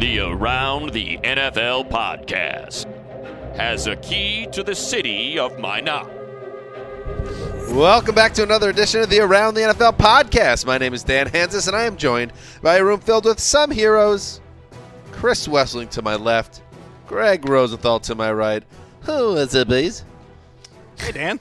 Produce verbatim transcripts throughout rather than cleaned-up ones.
The Around the N F L podcast has a key to the city of Minot. Welcome back to another edition of the Around the N F L podcast. My name is Dan Hansis, and I am joined by a room filled with some heroes. Chris Wessling to my left, Greg Rosenthal to my right. Who is it, please? Hey, Dan.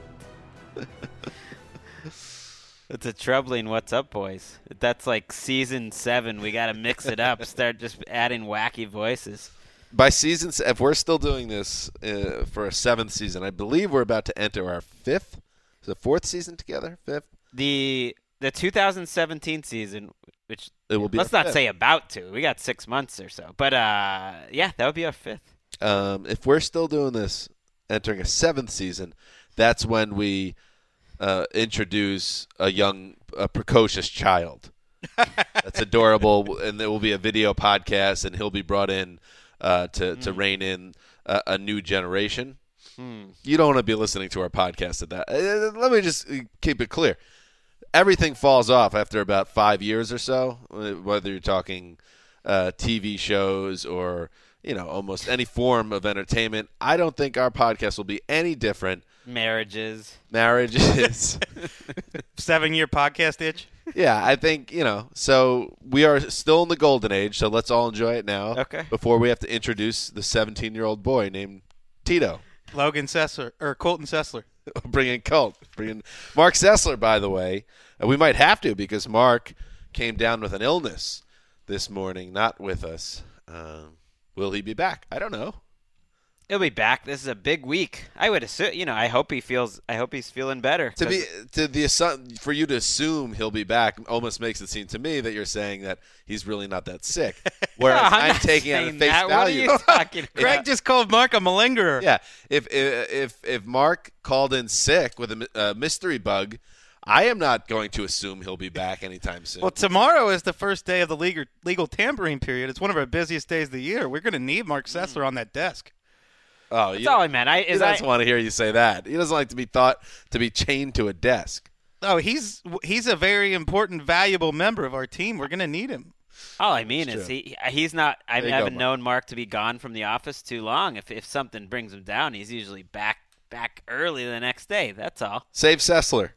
It's a troubling what's up, boys. That's like season seven. We got to mix it up, start just adding wacky voices. By season, if we're still doing this uh, for a seventh season, I believe we're about to enter our fifth, is it fourth season together? Fifth? The the two thousand seventeen season, which it will be let's not fifth. Say about to. We got six months or so. But, uh, yeah, that would be our fifth. Um, if we're still doing this, entering a seventh season, that's when we uh, introduce a young, a precocious child. That's adorable, and there will be a video podcast, and he'll be brought in uh, to, mm. to rein in a, a new generation. Mm. You don't want to be listening to our podcast at that. Uh, let me just keep it clear. Everything falls off after about five years or so, whether you're talking uh, T V shows or – you know, almost any form of entertainment. I don't think our podcast will be any different. Marriages. Marriages. Seven-year podcast itch? Yeah, I think, you know, so we are still in the golden age, so let's all enjoy it now. Okay. Before we have to introduce the seventeen-year-old boy named Tito. Logan Sessler, or Colton Sessler. Bring in Colt. Bring in Mark Sessler, by the way. Uh, we might have to because Mark came down with an illness this morning, not with us. Um Will he be back? I don't know. He'll be back. This is a big week. I would assume. You know, I hope he feels. I hope he's feeling better. To be to the for you to assume he'll be back almost makes it seem to me that you're saying that he's really not that sick. Whereas no, I'm, I'm taking it at face that. value. What are you talking about? Greg just called Mark a malingerer. Yeah. If if if, if Mark called in sick with a uh, mystery bug, I am not going to assume he'll be back anytime soon. Well, tomorrow is the first day of the legal, legal tampering period. It's one of our busiest days of the year. We're going to need Mark Sessler on that desk. Oh, That's you, all I meant. I, he doesn't I, want to hear you say that. He doesn't like to be thought to be chained to a desk. Oh, he's he's a very important, valuable member of our team. We're going to need him. All I mean That's is he he's not. I haven't go, known Mark to be gone from the office too long. If if something brings him down, he's usually back back early the next day. That's all. Save Sessler.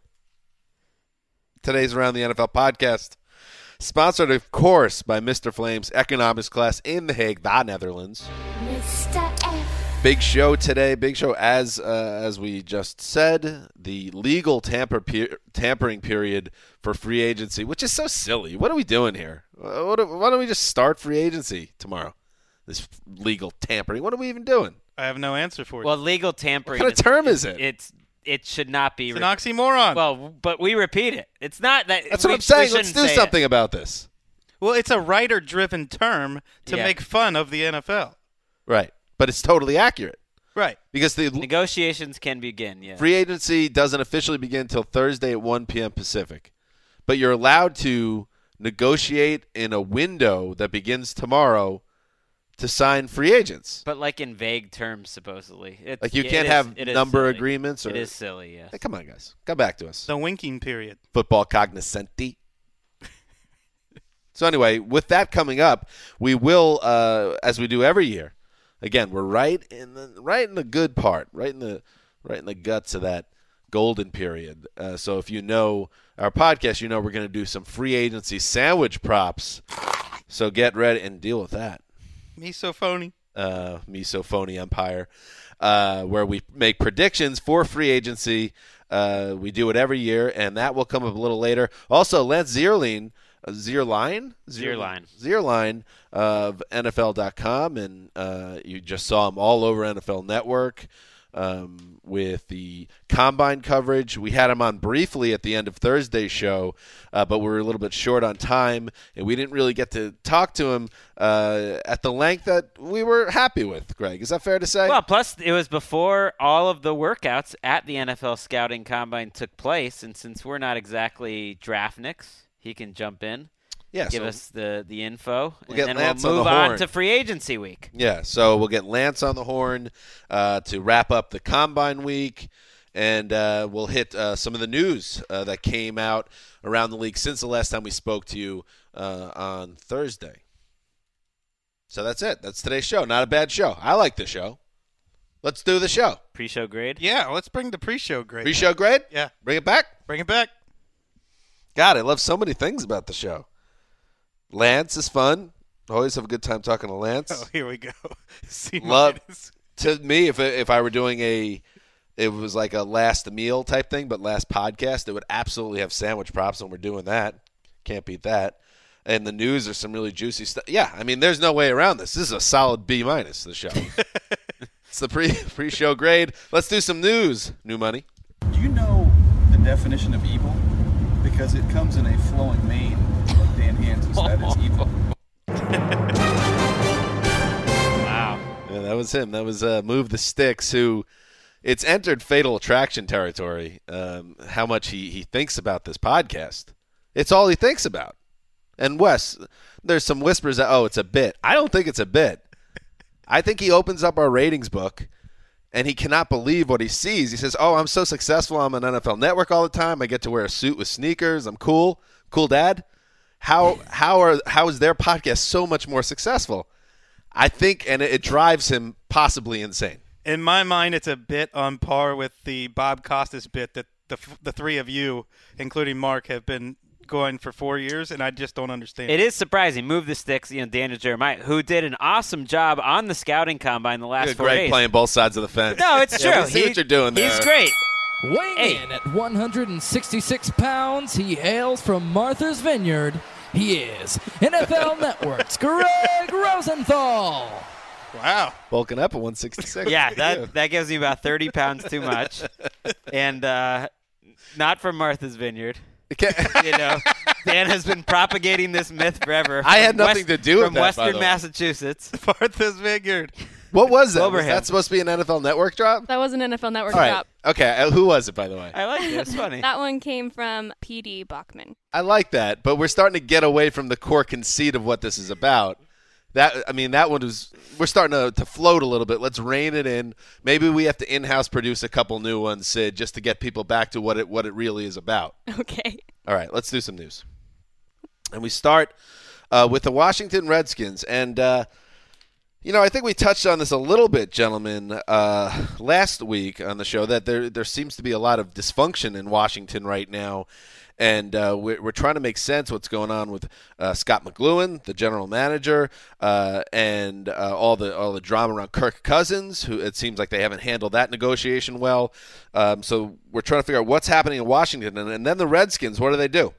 Today's Around the N F L podcast, sponsored, of course, by Mister Flame's economics class in The Hague, the Netherlands. Mister F. Big show today. Big show, as uh, as we just said, the legal tamper per- tampering period for free agency, which is so silly. What are we doing here? What are, why don't we just start free agency tomorrow? This legal tampering. What are we even doing? I have no answer for you. Well, legal tampering. What kind of term is, is it? It's It should not be. It's an oxymoron. Well, but we repeat it. It's not that. That's we, what I'm saying. We Let's do something it. about this. Well, it's a writer-driven term to yeah. make fun of the N F L. Right. But it's totally accurate. Right. Because the negotiations can begin, yeah. Free agency doesn't officially begin until Thursday at one p.m. Pacific. But you're allowed to negotiate in a window that begins tomorrow to sign free agents. But like in vague terms, supposedly. It's, like you it can't is, have number silly. agreements? Or, it is silly, yes. Hey, come on, guys. Come back to us. The winking period. Football cognoscenti. So anyway, with that coming up, we will, uh, as we do every year, again, we're right in the right in the good part, right in the right in the guts of that golden period. Uh, so if you know our podcast, you know we're going to do some free agency sandwich props. So get ready and deal with that. Misophony. Uh, Misophony Empire, uh, where we make predictions for free agency. Uh, we do it every year, and that will come up a little later. Also, Lance Zierlein, uh, Zierlein? Zierlein. Zierlein of N F L dot com, and uh, you just saw him all over N F L Network. Um, with the Combine coverage. We had him on briefly at the end of Thursday's show, uh, but we were a little bit short on time, and we didn't really get to talk to him uh, at the length that we were happy with, Greg. Is that fair to say? Well, plus it was before all of the workouts at the N F L Scouting Combine took place, and since we're not exactly draftniks, he can jump in. Yeah, give so us the, the info, we'll and get then Lance we'll move on, the on horn. to free agency week. Yeah, so we'll get Lance on the horn uh, to wrap up the Combine week, and uh, we'll hit uh, some of the news uh, that came out around the league since the last time we spoke to you uh, on Thursday. So that's it. That's today's show. Not a bad show. I like the show. Let's do the show. Pre-show grade? Yeah, let's bring the pre-show grade. Pre-show grade? Yeah. Bring it back? Bring it back. God, I love so many things about the show. Lance is fun. Always have a good time talking to Lance. Oh, here we go. C Love minus. to me if if I were doing a it was like a last meal type thing, but last podcast, it would absolutely have sandwich props, and we're doing that. Can't beat that. And the news are some really juicy stuff. Yeah, I mean, there's no way around this. This is a solid B minus. The show. It's the pre pre show grade. Let's do some news. New money. Do you know the definition of evil? Because it comes in a flowing mane, like Dan Hansis. That is evil. Wow. Yeah, that was him. That was uh, Move the Sticks, who it's entered Fatal Attraction territory. Um, how much he he thinks about this podcast. It's all he thinks about. And Wes, there's some whispers that, oh, it's a bit. I don't think it's a bit. I think he opens up our ratings book, and he cannot believe what he sees. He says, oh, I'm so successful. I'm on N F L Network all the time. I get to wear a suit with sneakers. I'm cool. Cool dad. How how are how is their podcast so much more successful? I think, and it, it drives him possibly insane. In my mind, it's a bit on par with the Bob Costas bit that the the three of you, including Mark, have been going for four years, and I just don't understand. It is surprising. Move the Sticks, you know, Daniel Jeremiah, who did an awesome job on the scouting combine the last Look at four Greg days. playing both sides of the fence. No, it's Yeah, true. we see He- what you're doing there. He's great. Weighing Hey. in at one hundred sixty-six pounds, he hails from Martha's Vineyard. He is N F L Network's Greg Rosenthal. Wow. Bulking up at one sixty-six. Yeah, Look at you. that that gives me about thirty pounds too much, and uh, not from Martha's Vineyard. Okay. You know, Dan has been propagating this myth forever. I had from nothing to do with from that, by Western the way. Massachusetts. Martha's Vineyard. What was that? Was Wilbraham. that supposed to be an N F L Network drop? That was an N F L Network All right. drop. Okay. uh, Who was it, by the way? I like it. It's funny. That one came from P D Bachman. I like that, but we're starting to get away from the core conceit of what this is about. That I mean, that one was. We're starting to, to float a little bit. Let's rein it in. Maybe we have to in-house produce a couple new ones, Sid, just to get people back to what it what it really is about. Okay. All right, let's do some news. And we start uh, with the Washington Redskins. And, uh, you know, I think we touched on this a little bit, gentlemen, uh, last week on the show, that there there seems to be a lot of dysfunction in Washington right now. And uh, we're, we're trying to make sense what's going on with uh, Scott McLuhan, the general manager, uh, and uh, all the all the drama around Kirk Cousins, who it seems like they haven't handled that negotiation well. Um, so we're trying to figure out what's happening in Washington. And, and then the Redskins, what do they do?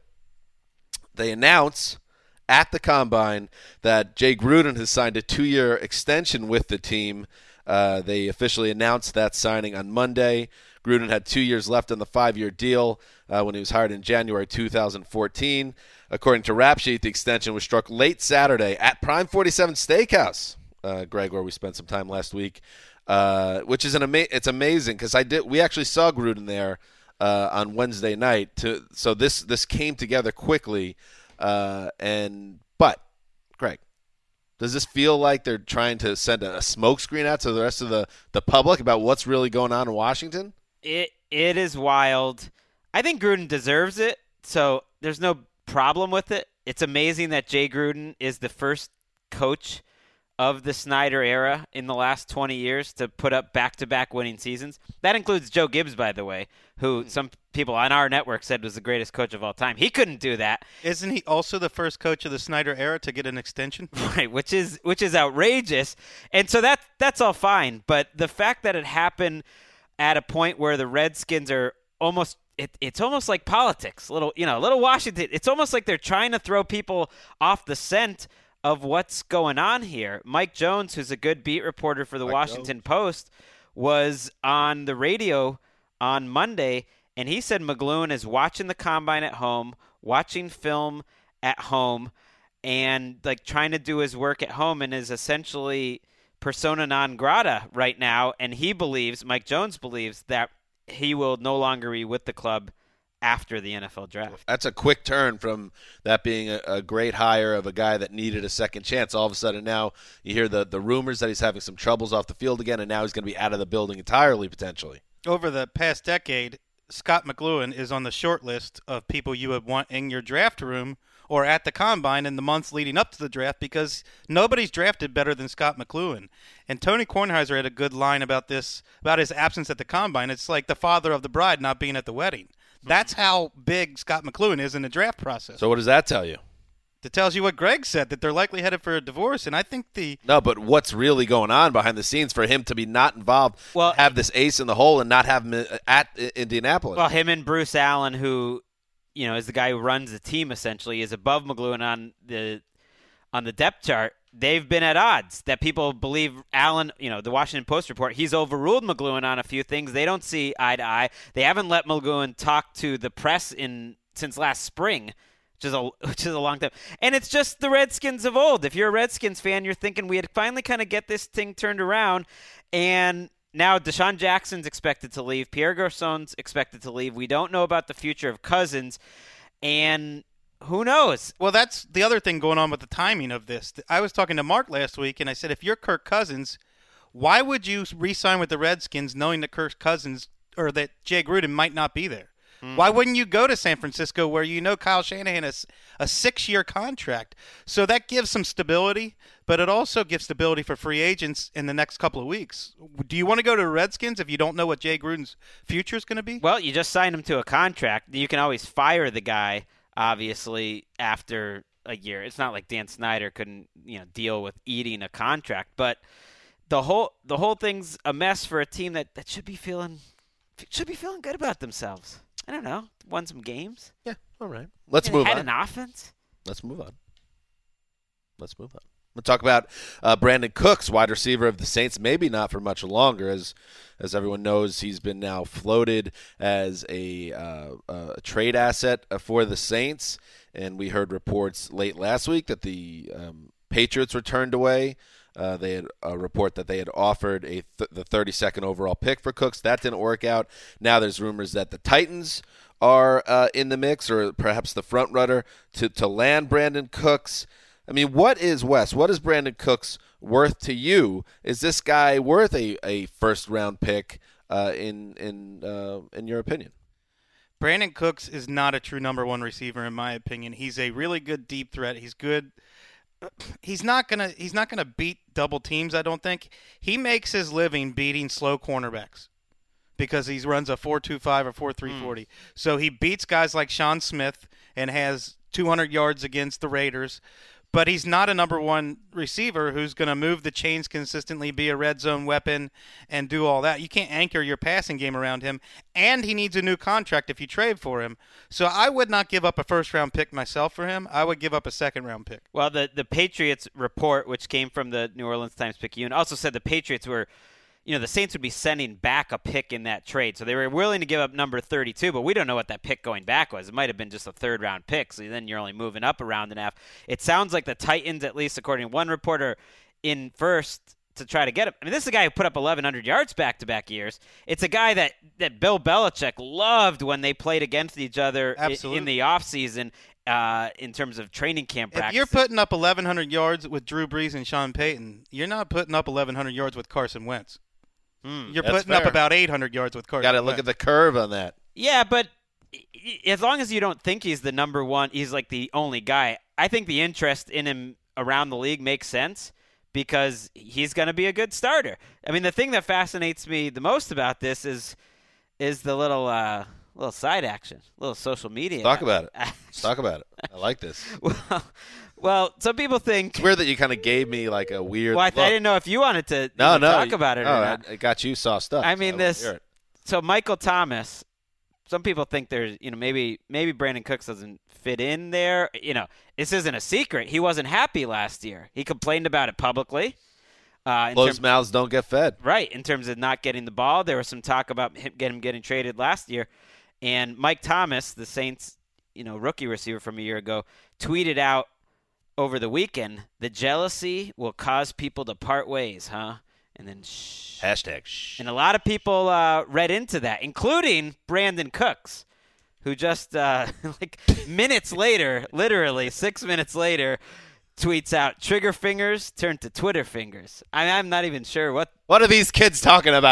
They announce at the Combine that Jay Gruden has signed a two-year extension with the team. Uh, they officially announced that signing on Monday. Gruden had two years left on the five-year deal uh, when he was hired in January two thousand fourteen. According to Rap Sheet, the extension was struck late Saturday at Prime forty-seven Steakhouse, uh, Greg, where we spent some time last week, uh, which is an ama- it's amazing because I did we actually saw Gruden there uh, on Wednesday night. To so this this came together quickly, uh, and but Greg. Does this feel like they're trying to send a smokescreen out to the rest of the, the public about what's really going on in Washington? It it is wild. I think Gruden deserves it, so there's no problem with it. It's amazing that Jay Gruden is the first coach of the Snyder era in the last twenty years to put up back-to-back winning seasons. That includes Joe Gibbs, by the way, who some people on our network said was the greatest coach of all time. He couldn't do that. Isn't he also the first coach of the Snyder era to get an extension? Right, which is which is outrageous. And so that that's all fine, but the fact that it happened at a point where the Redskins are almost it, it's almost like politics. Little, you know, little Washington. It's almost like they're trying to throw people off the scent of what's going on here. Mike Jones, who's a good beat reporter for the Mike Washington Post, was on the radio on Monday, and he said McLuhan is watching the Combine at home, watching film at home, and like trying to do his work at home, and is essentially persona non grata right now. And he believes, Mike Jones believes, that he will no longer be with the club after the N F L draft. That's a quick turn from that being a, a great hire of a guy that needed a second chance. All of a sudden now you hear the, the rumors that he's having some troubles off the field again, and now he's going to be out of the building entirely, potentially. Over the past decade, Scott McLuhan is on the short list of people you would want in your draft room or at the Combine in the months leading up to the draft, because nobody's drafted better than Scott McCloughan. And Tony Kornheiser had a good line about this, about his absence at the Combine. It's like the father of the bride not being at the wedding. That's how big Scott McCloughan is in the draft process. So what does that tell you? It tells you what Greg said, that they're likely headed for a divorce. And I think the No, but what's really going on behind the scenes for him to be not involved, Well- have this ace in the hole, and not have him at Indianapolis? Well, him and Bruce Allen, who, you know, is the guy who runs the team essentially, is above McLuhan on the on the depth chart. They've been at odds. That people believe Allen, you know, the Washington Post report, he's overruled McLuhan on a few things. They don't see eye to eye. They haven't let McLuhan talk to the press in since last spring. Which is, a, which is a long time. And it's just the Redskins of old. If you're a Redskins fan, you're thinking we had finally kind of get this thing turned around. And now Deshaun Jackson's expected to leave. Pierre Garçon's expected to leave. We don't know about the future of Cousins. And who knows? Well, that's the other thing going on with the timing of this. I was talking to Mark last week, and I said, if you're Kirk Cousins, why would you re-sign with the Redskins knowing that Kirk Cousins or that Jay Gruden might not be there? Mm-hmm. Why wouldn't you go to San Francisco where you know Kyle Shanahan has a six-year contract? So that gives some stability, but it also gives stability for free agents in the next couple of weeks. Do you want to go to the Redskins if you don't know what Jay Gruden's future is going to be? Well, you just signed him to a contract. You can always fire the guy, obviously, after a year. It's not like Dan Snyder couldn't, you know, deal with eating a contract, but the whole the whole thing's a mess for a team that, that should be feeling should be feeling good about themselves. I don't know. Won some games. Yeah, all right. Let's and move had on. Had an offense. Let's move on. Let's move on. We'll talk about uh, Brandon Cooks, wide receiver of the Saints. Maybe not for much longer, as as everyone knows, he's been now floated as a, uh, a trade asset for the Saints. And we heard reports late last week that the um, Patriots were turned away. Uh, they had a report that they had offered a th- the thirty-second overall pick for Cooks. That didn't work out. Now there's rumors that the Titans are uh, in the mix, or perhaps the front runner to, to land Brandon Cooks. I mean, what is, Wes, what is Brandon Cooks worth to you? Is this guy worth a, a first-round pick uh, in in uh, in your opinion? Brandon Cooks is not a true number one receiver, in my opinion. He's a really good deep threat. He's good. He's not gonna. He's not gonna beat double teams. I don't think. He makes his living beating slow cornerbacks because he runs a four two five or four three forty. Mm. So he beats guys like Sean Smith and has two hundred yards against the Raiders. But he's not a number one receiver who's going to move the chains consistently, be a red zone weapon, and do all that. You can't anchor your passing game around him, and he needs a new contract if you trade for him. So I would not give up a first-round pick myself for him. I would give up a second-round pick. Well, the, the Patriots report, which came from the New Orleans Times-Picayune, also said the Patriots were – you know, the Saints would be sending back a pick in that trade. So they were willing to give up number thirty-two, but we don't know what that pick going back was. It might have been just a third-round pick, so then you're only moving up a round and a half. It sounds like the Titans, at least according to one reporter, in first to try to get him. I mean, this is a guy who put up eleven hundred yards back-to-back years. It's a guy that, that Bill Belichick loved when they played against each other Absolutely. in the offseason. Uh, in terms of training camp practice. If you're putting up eleven hundred yards with Drew Brees and Sean Payton, you're not putting up eleven hundred yards with Carson Wentz. Hmm. You're That's putting fair. up about eight hundred yards with Carson Got to Wentz. look at the curve on that. Yeah, but as long as you don't think he's the number one, he's like the only guy, I think the interest in him around the league makes sense because he's going to be a good starter. I mean, the thing that fascinates me the most about this is is the little uh, little side action, little social media. Talk about it. Let's talk about it. I like this. well, well, some people think. It's weird that you kind of gave me like a weird Well, I, look. I didn't know if you wanted to no, even no, talk about it no, or not. I, I got you sauced up. I mean, so this. hear it. So Michael Thomas. Some people think there's, you know, maybe maybe Brandon Cooks doesn't fit in there. You know, this isn't a secret. He wasn't happy last year. He complained about it publicly. Uh, in Closed term- mouths don't get fed. Right, in terms of not getting the ball. There was some talk about him getting, getting traded last year. And Mike Thomas, the Saints, you know, rookie receiver from a year ago, tweeted out over the weekend, the jealousy will cause people to part ways, huh? And then shh. Hashtag shh. And a lot of people uh, read into that, including Brandon Cooks, who just uh, like minutes later, literally six minutes later, tweets out, trigger fingers turn to Twitter fingers. I mean, I'm not even sure what. What are these kids talking about?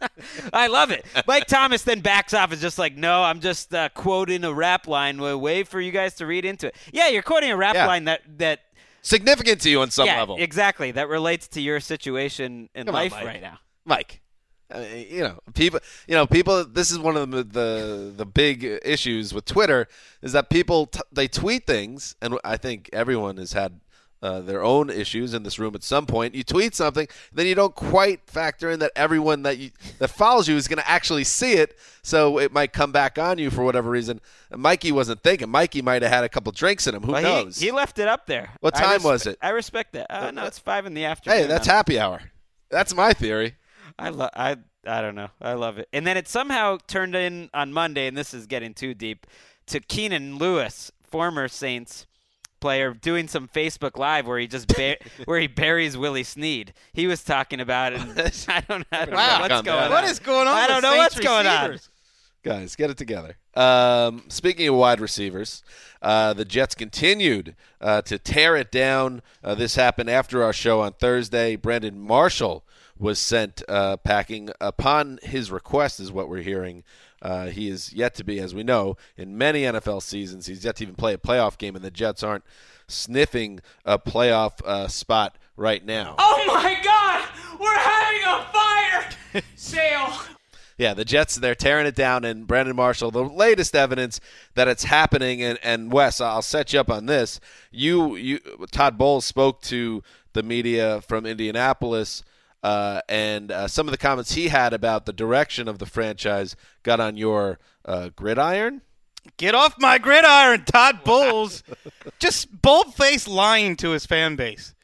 I love it. Mike Thomas then backs off. Is just like, no, I'm just uh, quoting a rap line. We'll wait for you guys to read into it. Yeah, you're quoting a rap Yeah. line that that Significant to you on some yeah, level. exactly. That relates to your situation in Come on, life Mike. right now. Mike. I mean, you know, people. You know, people. This is one of the the, the big issues with Twitter is that people t- they tweet things, and I think everyone has had uh, their own issues in this room at some point. You tweet something, then you don't quite factor in that everyone that you that follows you is going to actually see it, so it might come back on you for whatever reason. And Mikey wasn't thinking. Mikey might have had a couple drinks in him. Who Well, knows? He, he left it up there. What I time respe- was it? I respect that. Uh, no, it's five in the afternoon. Hey, that's I'm- happy hour. That's my theory. I love. I I don't know. I love it. And then it somehow turned in on Monday, and this is getting too deep, to Keenan Lewis, former Saints player, doing some Facebook Live where he just ba- where he buries Willie Snead. He was talking about it. And I don't, I don't Wow. know what's going on. What is going on? I don't with know Saints what's going on. receivers? Guys, get it together. Um, speaking of wide receivers, uh, the Jets continued uh, to tear it down. Uh, this happened after our show on Thursday. Brandon Marshall was sent uh, packing upon his request, is what we're hearing. Uh, he is yet to be, as we know, in many N F L seasons, he's yet to even play a playoff game, and the Jets aren't sniffing a playoff uh, spot right now. Oh my God! We're having a fire sale. Yeah, the Jets, they're tearing it down, and Brandon Marshall, the latest evidence that it's happening, and, and Wes, I'll set you up on this. You, you, Todd Bowles spoke to the media from Indianapolis, uh, and uh, some of the comments he had about the direction of the franchise got on your uh, gridiron. Get off my gridiron, Todd Bowles. Just bold-faced lying to his fan base.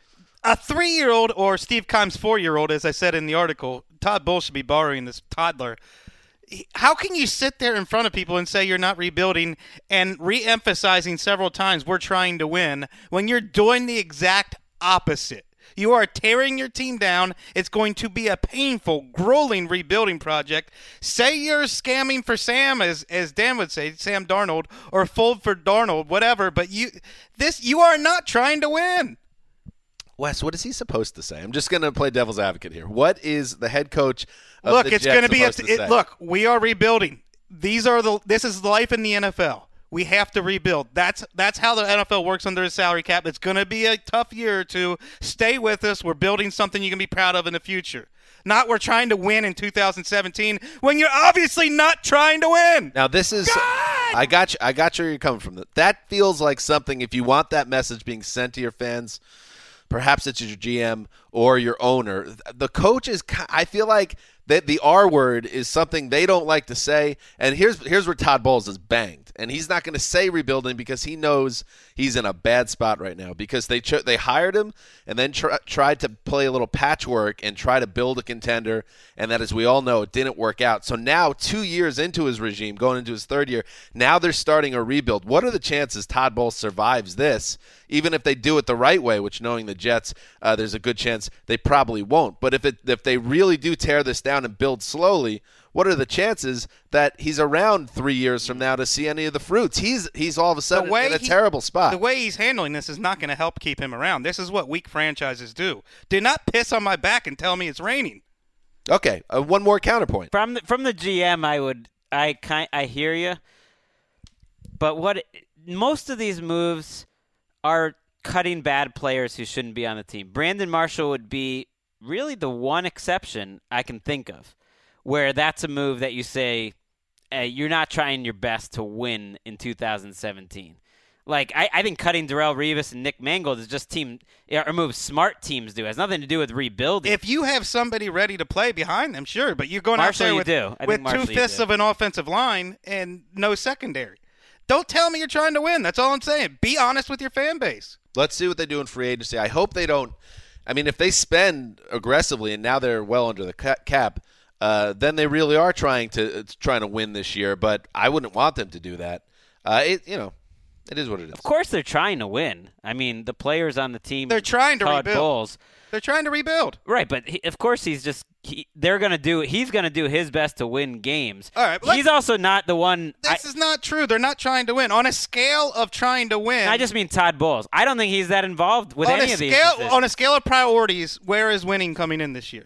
A three-year-old or Steve Keim's four-year-old, as I said in the article, Todd Bowles should be borrowing this toddler. How can you sit there in front of people and say you're not rebuilding and re-emphasizing several times we're trying to win when you're doing the exact opposite? You are tearing your team down. It's going to be a painful, grueling rebuilding project. Say you're scamming for Sam, as as Dan would say, Sam Darnold, or fold for Darnold, whatever. But you, this, you are not trying to win. Wes, what is he supposed to say? I'm just going to play devil's advocate here. What is the head coach of Look, the it's Jets going to be. A, supposed to it, say? look, we are rebuilding. These are the. This is life in the N F L. We have to rebuild. That's that's how the N F L works under a salary cap. It's going to be a tough year or two. Stay with us. We're building something you can be proud of in the future. Not we're trying to win in two thousand seventeen when you're obviously not trying to win. Now this is I got you, I got you where you're coming from. That feels like something, if you want that message being sent to your fans, perhaps it's your G M or your owner. The coach is, I feel like that the R word is something they don't like to say. And here's here's where Todd Bowles is banged. And he's not going to say rebuilding because he knows he's in a bad spot right now, because they ch- they hired him and then tr- tried to play a little patchwork and try to build a contender. And that, as we all know, it didn't work out. So now, two years into his regime, going into his third year, now they're starting a rebuild. What are the chances Todd Bowles survives this, even if they do it the right way, which, knowing the Jets, uh, there's a good chance they probably won't. But if it if they really do tear this down and build slowly, what are the chances that he's around three years from now to see any of the fruits? He's he's all of a sudden in a he- terrible spot. The way he's handling this is not going to help keep him around. This is what weak franchises do. Do not piss on my back and tell me it's raining. Okay, uh, one more counterpoint. From the, from the G M, I would I kind I hear you, but what most of these moves are cutting bad players who shouldn't be on the team. Brandon Marshall would be really the one exception I can think of where that's a move that you say uh, you're not trying your best to win in two thousand seventeen. Like, I, I think cutting Darrelle Revis and Nick Mangold is just team or moves smart teams do. It has nothing to do with rebuilding. If you have somebody ready to play behind them, sure, but you're going Marshall, out there you with, do. I with think Marshall, you two-fifths do. of an offensive line and no secondary. Don't tell me you're trying to win. That's all I'm saying. Be honest with your fan base. Let's see what they do in free agency. I hope they don't. I mean, if they spend aggressively and now they're well under the ca- cap, uh, then they really are trying to uh, trying to win this year. But I wouldn't want them to do that. Uh, it you know, it is what it is. Of course, they're trying to win. I mean, the players on the team. They're trying to Todd rebuild. Bowles, They're trying to rebuild. right? But he, of course, he's just. He, they're gonna do. He's gonna do his best to win games. All right, let's- he's also not the one. I, This is not true. They're not trying to win. On a scale of trying to win, I just mean Todd Bowles. I don't think he's that involved with on any a of these. scale decisions. on a scale of priorities, where is winning coming in this year?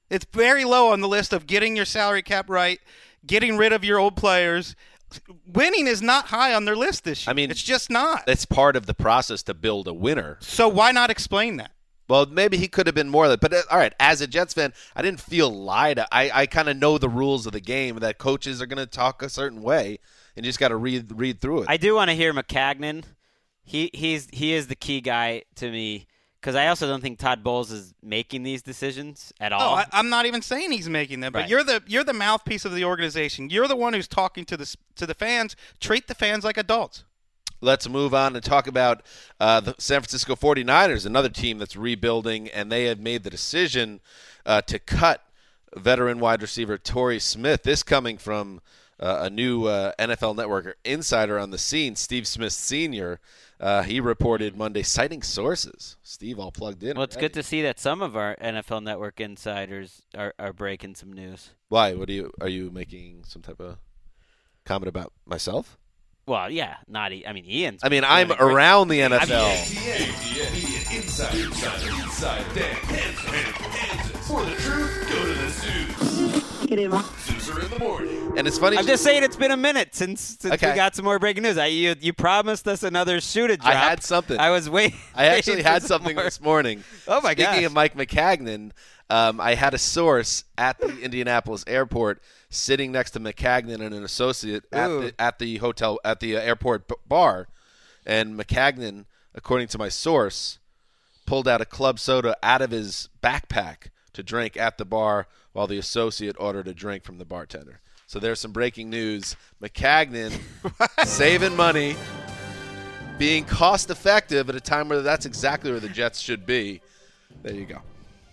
It's very low on the list of getting your salary cap right, getting rid of your old players. Winning is not high on their list this year. I mean, it's just not. That's part of the process to build a winner. So why not explain that? Well, maybe he could have been more of that. But, uh, all right, as a Jets fan, I didn't feel lied. I, I kind of know the rules of the game, that coaches are going to talk a certain way, and you just got to read read through it. I do want to hear Maccagnan. He he's he is the key guy to me because I also don't think Todd Bowles is making these decisions at all. Oh, I, I'm not even saying he's making them, but Right. you're the you're the mouthpiece of the organization. You're the one who's talking to the to the fans. Treat the fans like adults. Let's move on and talk about uh, the San Francisco forty-niners, another team that's rebuilding, and they have made the decision uh, to cut veteran wide receiver Torrey Smith. This coming from uh, a new uh, N F L Network insider on the scene, Steve Smith Senior Uh, he reported Monday, citing sources. Steve, all plugged in. Well, it's already. good to see that some of our N F L Network insiders are, are breaking some news. Why? What are you? Are you making some type of comment about myself? Well, yeah, not e- I mean Ian's. I mean, doing I'm a great- around the N F L. Inside, inside, inside, Dan Hansen, Hansen. For the truth, go to the Zeus. Zeus are in the morning. And it's funny. I'm just saying it's been a minute since, since Okay. we got some more breaking news. I, you you promised us another shoot a drop. I had something. I was waiting. I actually waiting had for something more. this morning. Oh, my Speaking gosh. of Mike Maccagnan, um, I had a source at the Indianapolis airport sitting next to Maccagnan and an associate at Ooh. the, at the hotel at the airport b- bar, and Maccagnan, according to my source, pulled out a club soda out of his backpack to drink at the bar while the associate ordered a drink from the bartender. So there's some breaking news. Maccagnan saving money, being cost effective at a time where that's exactly where the Jets should be. There you go.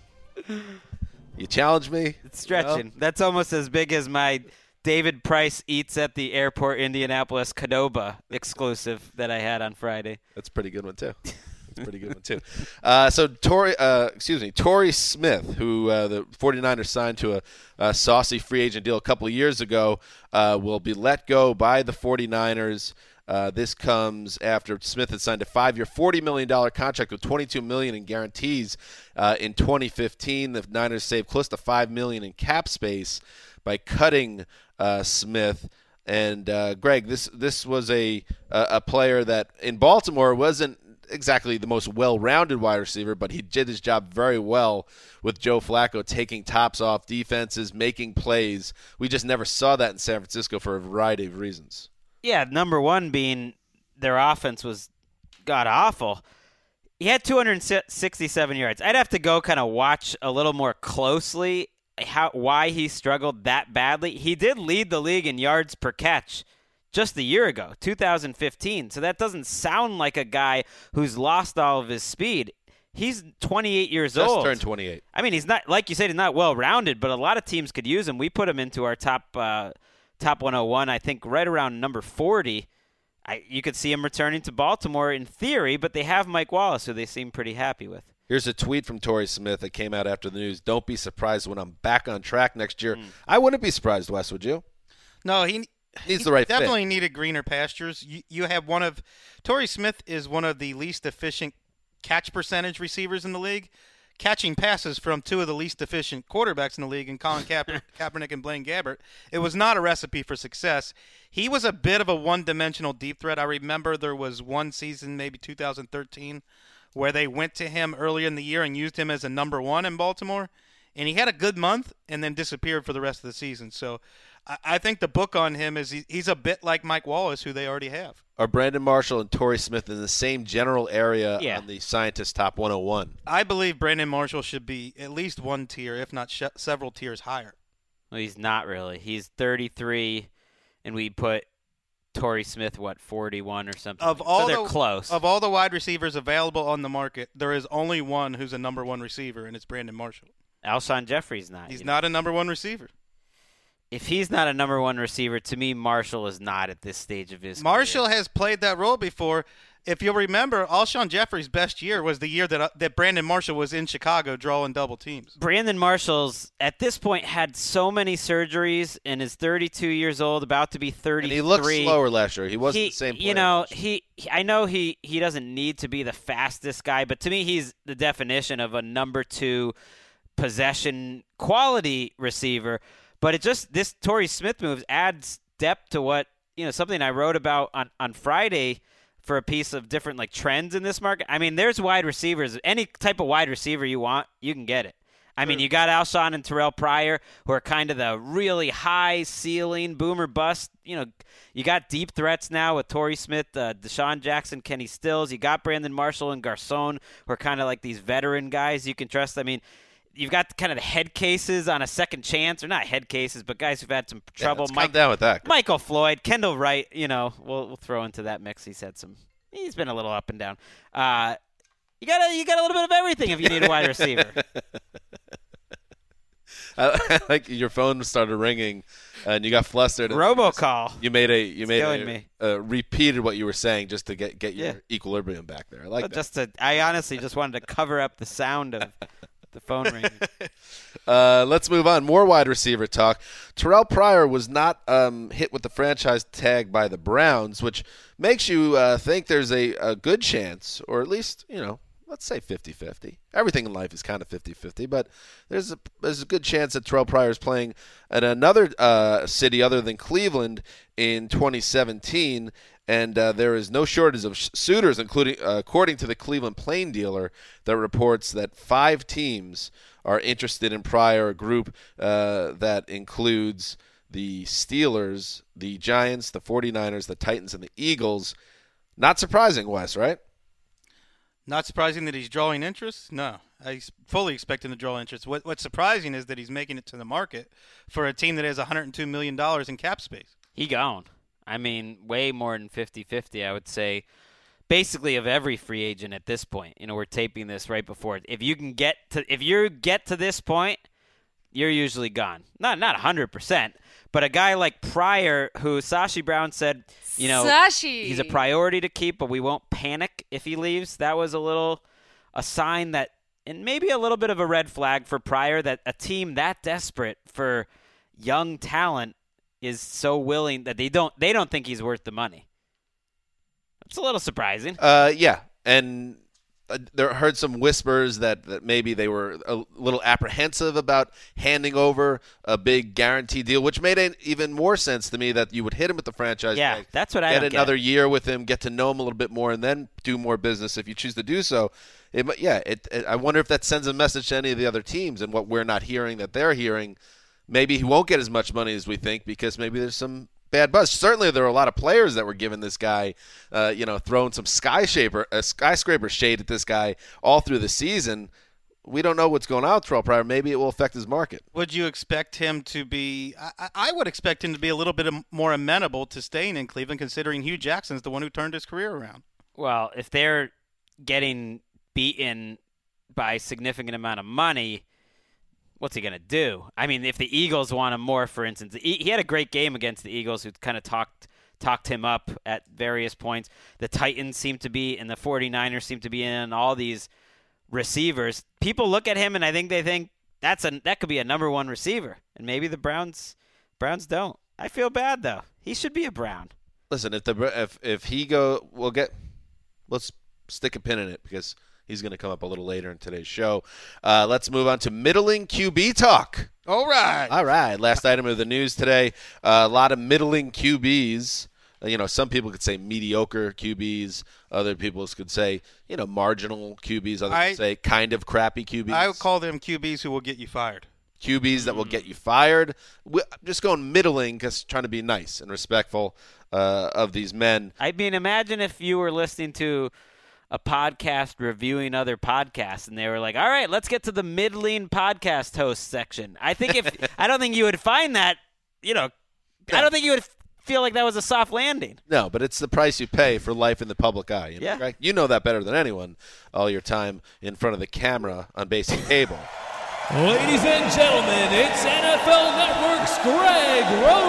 You challenge me? It's stretching. That's almost as big as my David Price eats at the airport Indianapolis Qdoba exclusive that I had on Friday. That's a pretty good one too. That's a pretty good one too. Uh, so Torrey, uh, excuse me, Torrey Smith, who uh, the forty-niners signed to a, a saucy free agent deal a couple of years ago, uh, will be let go by the forty-niners. Uh, this comes after Smith had signed a five-year, forty million dollars contract with twenty-two million dollars in guarantees uh, in twenty fifteen. The Niners saved close to five million dollars in cap space by cutting uh, Smith. And uh, Greg, this this was a a player that in Baltimore wasn't exactly the most well-rounded wide receiver, but he did his job very well with Joe Flacco, taking tops off defenses, making plays. We just never saw that in San Francisco for a variety of reasons. Yeah, number one being their offense was god-awful. He had two hundred sixty-seven yards. I'd have to go kind of watch a little more closely how why he struggled that badly. He did lead the league in yards per catch just a year ago, two thousand fifteen. So that doesn't sound like a guy who's lost all of his speed. He's twenty-eight years Just old. turned twenty-eight. I mean, he's not, like you said, he's not well-rounded, but a lot of teams could use him. We put him into our top uh, top one oh one, I think right around number forty. I, you could see him returning to Baltimore in theory, but they have Mike Wallace, who they seem pretty happy with. Here's a tweet from Torrey Smith that came out after the news. Don't be surprised when I'm back on track next year. Mm. I wouldn't be surprised, Wes, would you? No, he He's he the right definitely fit. needed greener pastures. You, you have one of Torrey Smith is one of the least efficient catch percentage receivers in the league, catching passes from two of the least efficient quarterbacks in the league, in Colin Kaeper- Kaepernick and Blaine Gabbert. It was not a recipe for success. He was a bit of a one-dimensional deep threat. I remember there was one season, maybe two thousand thirteen, where they went to him early in the year and used him as a number one in Baltimore, and he had a good month and then disappeared for the rest of the season. So I, I think the book on him is he, he's a bit like Mike Wallace, who they already have. Are Brandon Marshall and Torrey Smith in the same general area Yeah. on the Scientist Top one oh one? I believe Brandon Marshall should be at least one tier, if not sh- several tiers higher. Well, he's not really. He's thirty-three, and we put Torrey Smith, what, forty-one or something? Of all so they're the, close. Of all the wide receivers available on the market, there is only one who's a number one receiver, and it's Brandon Marshall. Alshon Jeffrey's not. He's you know. not a number one receiver. If he's not a number one receiver, to me, Marshall is not at this stage of his Marshall career. has played that role before. If you'll remember, Alshon Jeffrey's best year was the year that uh, that Brandon Marshall was in Chicago drawing double teams. Brandon Marshall's, at this point, had so many surgeries and is thirty-two years old, about to be thirty-three. And he looked slower last year. He wasn't He- the same player. You know, last year. he, he. I know he, he doesn't need to be the fastest guy, but to me, he's the definition of a number two possession quality receiver. But it just, this Torrey Smith move adds depth to what, you know, something I wrote about on, on Friday for a piece of different like trends in this market. I mean, there's wide receivers. Any type of wide receiver you want, you can get it. I mean, you got Alshon and Terrell Pryor, who are kind of the really high ceiling, boomer bust. You know, you got deep threats now with Torrey Smith, uh, Deshaun Jackson, Kenny Stills. You got Brandon Marshall and Garcon, who are kind of like these veteran guys you can trust. I mean, you've got kind of the head cases on a second chance, or not head cases, but guys who've had some trouble. Yeah, let's calm down with that. Michael Floyd, Kendall Wright, you know, we'll we'll throw into that mix. He's had some. He's been a little up and down. Uh, you got a, you got a little bit of everything if you need a wide receiver. I, like your phone started ringing, and you got flustered. Robocall. You made a you It's made killing a, me. Uh, repeated what you were saying just to get get your Yeah. equilibrium back there. I like But that. just to, I honestly just wanted to cover up the sound of the phone ringing. Uh, let's move on. More wide receiver talk. Terrell Pryor was not um, hit with the franchise tag by the Browns, which makes you uh, think there's a, a good chance, or at least, you know, let's say fifty-fifty. Everything in life is kind of fifty-fifty, but there's a, there's a good chance that Terrell Pryor is playing at another uh, city other than Cleveland in twenty seventeen, and uh, there is no shortage of sh- suitors, including, uh, according to the Cleveland Plain Dealer, that reports that five teams are interested in Pryor, a group uh, that includes the Steelers, the Giants, the forty-niners, the Titans, and the Eagles. Not surprising, Wes, right? Not surprising that he's drawing interest? No. I s- fully expect him to draw interest. What, what's surprising is that he's making it to the market for a team that has one hundred two million dollars in cap space. He gone. I mean, way more than fifty-fifty, I would say, basically of every free agent at this point. You know, we're taping this right before. If you can get to, if you get to this point, you're usually gone. Not not one hundred percent, but a guy like Pryor, who Sashi Brown said, you know, Sashi. he's a priority to keep, but we won't panic if he leaves. That was a little a sign that, and maybe a little bit of a red flag for Pryor, that a team that desperate for young talent is so willing that they don't they don't think he's worth the money. It's a little surprising. Uh, yeah, and uh, there heard some whispers that, that maybe they were a little apprehensive about handing over a big guarantee deal, which made it even more sense to me that you would hit him with the franchise Yeah, tag, that's what I get don't get. another year with him, get to know him a little bit more, and then do more business if you choose to do so. It, mi- yeah, it, it, I wonder if that sends a message to any of the other teams and what we're not hearing that they're hearing. Maybe he won't get as much money as we think because maybe there's some bad buzz. Certainly, there were a lot of players that were giving this guy, uh, you know, throwing some skyscraper, uh, skyscraper shade at this guy all through the season. We don't know what's going on with Terrell Pryor. Maybe it will affect his market. Would you expect him to be I, I would expect him to be a little bit more amenable to staying in Cleveland, considering Hugh Jackson's the one who turned his career around. Well, if they're getting beaten by a significant amount of money, what's he going to do? I mean, if the Eagles want him more, for instance, he he had a great game against the Eagles, who kind of talked talked him up at various points. The Titans seem to be, and the forty-niners seem to be in all these receivers. People look at him, and I think they think that's a that could be a number one receiver, and maybe the Browns Browns don't. I feel bad though. He should be a Brown. Listen, if the if if he go, we'll get. Let's stick a pin in it because he's going to come up a little later in today's show. Uh, let's move on to middling Q B talk. All right. All right. Last item of the news today. Uh, a lot of middling Q Bs. Uh, you know, some people could say mediocre Q Bs. Other people could say, you know, marginal Q Bs. Others I- could say kind of crappy Q Bs. I would call them Q Bs who will get you fired. Q Bs that will get you fired. We- I'm just going middling because trying to be nice and respectful uh, of these men. I mean, imagine if you were listening to a podcast reviewing other podcasts, and they were like, "All right, let's get to the middling podcast host section." I think if I don't think you would find that, you know, I don't think you would feel like that was a soft landing. No, but it's the price you pay for life in the public eye. You know, Yeah. right? You know that better than anyone. All your time in front of the camera on basic cable. Ladies and gentlemen, it's N F L Network's Greg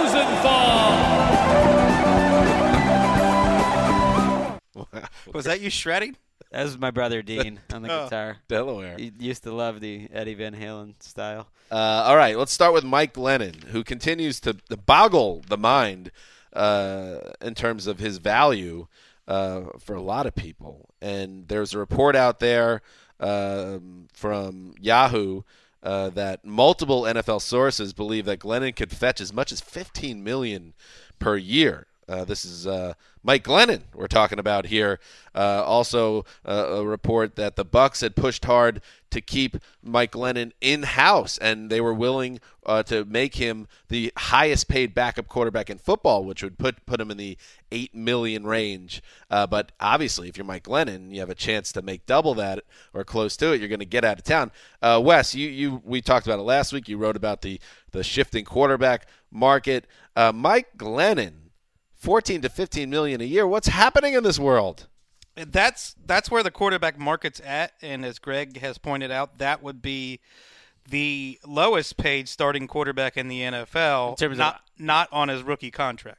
Rosenthal. Was that you shredding? That was my brother Dean on the Oh. guitar. Delaware. He used to love the Eddie Van Halen style. Uh, all right, let's start with Mike Lennon, who continues to, to boggle the mind uh, in terms of his value uh, for a lot of people. And there's a report out there um, from Yahoo uh, that multiple N F L sources believe that Glennon could fetch as much as fifteen million dollars per year. Uh, this is uh, Mike Glennon we're talking about here. Uh, also, uh, a report that the Bucs had pushed hard to keep Mike Glennon in-house, and they were willing uh, to make him the highest-paid backup quarterback in football, which would put put him in the eight million dollars range. Uh, but obviously, if you're Mike Glennon, you have a chance to make double that or close to it. You're going to get out of town. Uh, Wes, you, you we talked about it last week. You wrote about the, the shifting quarterback market. Uh, Mike Glennon, fourteen to fifteen million a year. What's happening in this world? That's that's where the quarterback market's at, and as Greg has pointed out, that would be the lowest paid starting quarterback in the N F L, In terms not of- not on his rookie contract.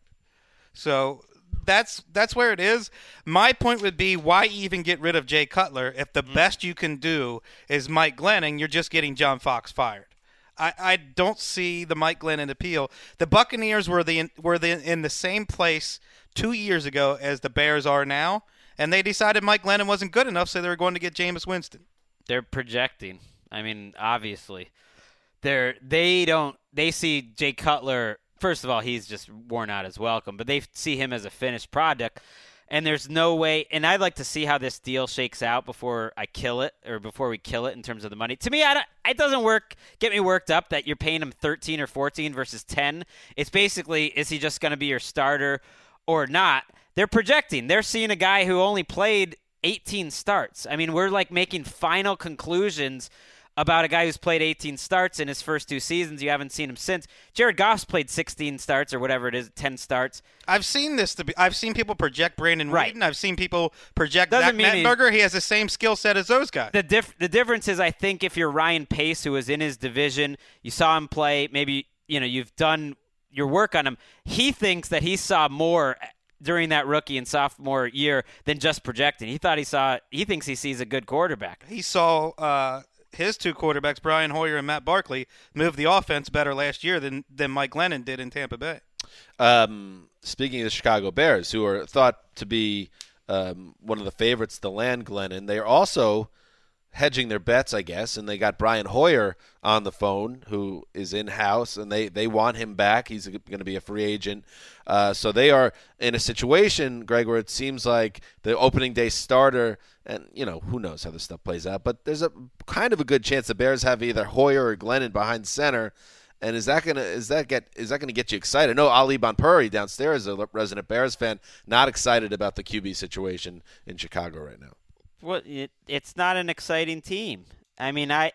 So that's that's where it is. My point would be, why even get rid of Jay Cutler if the Mm-hmm. best you can do is Mike Glennon? You're just getting John Fox fired. I, I don't see the Mike Glennon appeal. The Buccaneers were the were the, in the same place two years ago as the Bears are now, and they decided Mike Glennon wasn't good enough, so they were going to get Jameis Winston. They're projecting. I mean, obviously, they're they don't they see Jay Cutler. First of all, he's just worn out his welcome, but they see him as a finished product. And there's no way, and I'd like to see how this deal shakes out before I kill it, or before we kill it in terms of the money. To me, I don't, it doesn't work, get me worked up that you're paying him thirteen or fourteen versus ten. It's basically, is he just going to be your starter or not? They're projecting. They're seeing a guy who only played eighteen starts. I mean, we're like making final conclusions about a guy who's played eighteen starts in his first two seasons. You haven't seen him since. Jared Goff's played sixteen starts or whatever it is, ten starts. I've seen this. To be, I've seen people project Brandon Right. Whedon. I've seen people project Doesn't Zach mean he's- Mettenberger. He has the same skill set as those guys. The diff- the difference is, I think, if you're Ryan Pace, who was in his division, you saw him play, maybe, you know, you've done your work on him. He thinks that he saw more during that rookie and sophomore year than just projecting. He thought he saw, he thinks he sees a good quarterback. He saw uh, his two quarterbacks, Brian Hoyer and Matt Barkley, move the offense better last year than, than Mike Glennon did in Tampa Bay. Um, speaking of the Chicago Bears, who are thought to be um, one of the favorites to land Glennon, they are also hedging their bets, I guess, and they got Brian Hoyer on the phone, who is in-house, and they, they want him back. He's going to be a free agent. Uh, so they are in a situation, Greg, where it seems like the opening day starter, and, you know, who knows how this stuff plays out, but there's a kind of a good chance the Bears have either Hoyer or Glennon behind center. And is that gonna is that get is that gonna get you excited? I know Ali Bonpuri downstairs, a resident Bears fan, not excited about the Q B situation in Chicago right now. Well, it, it's not an exciting team. I mean, I,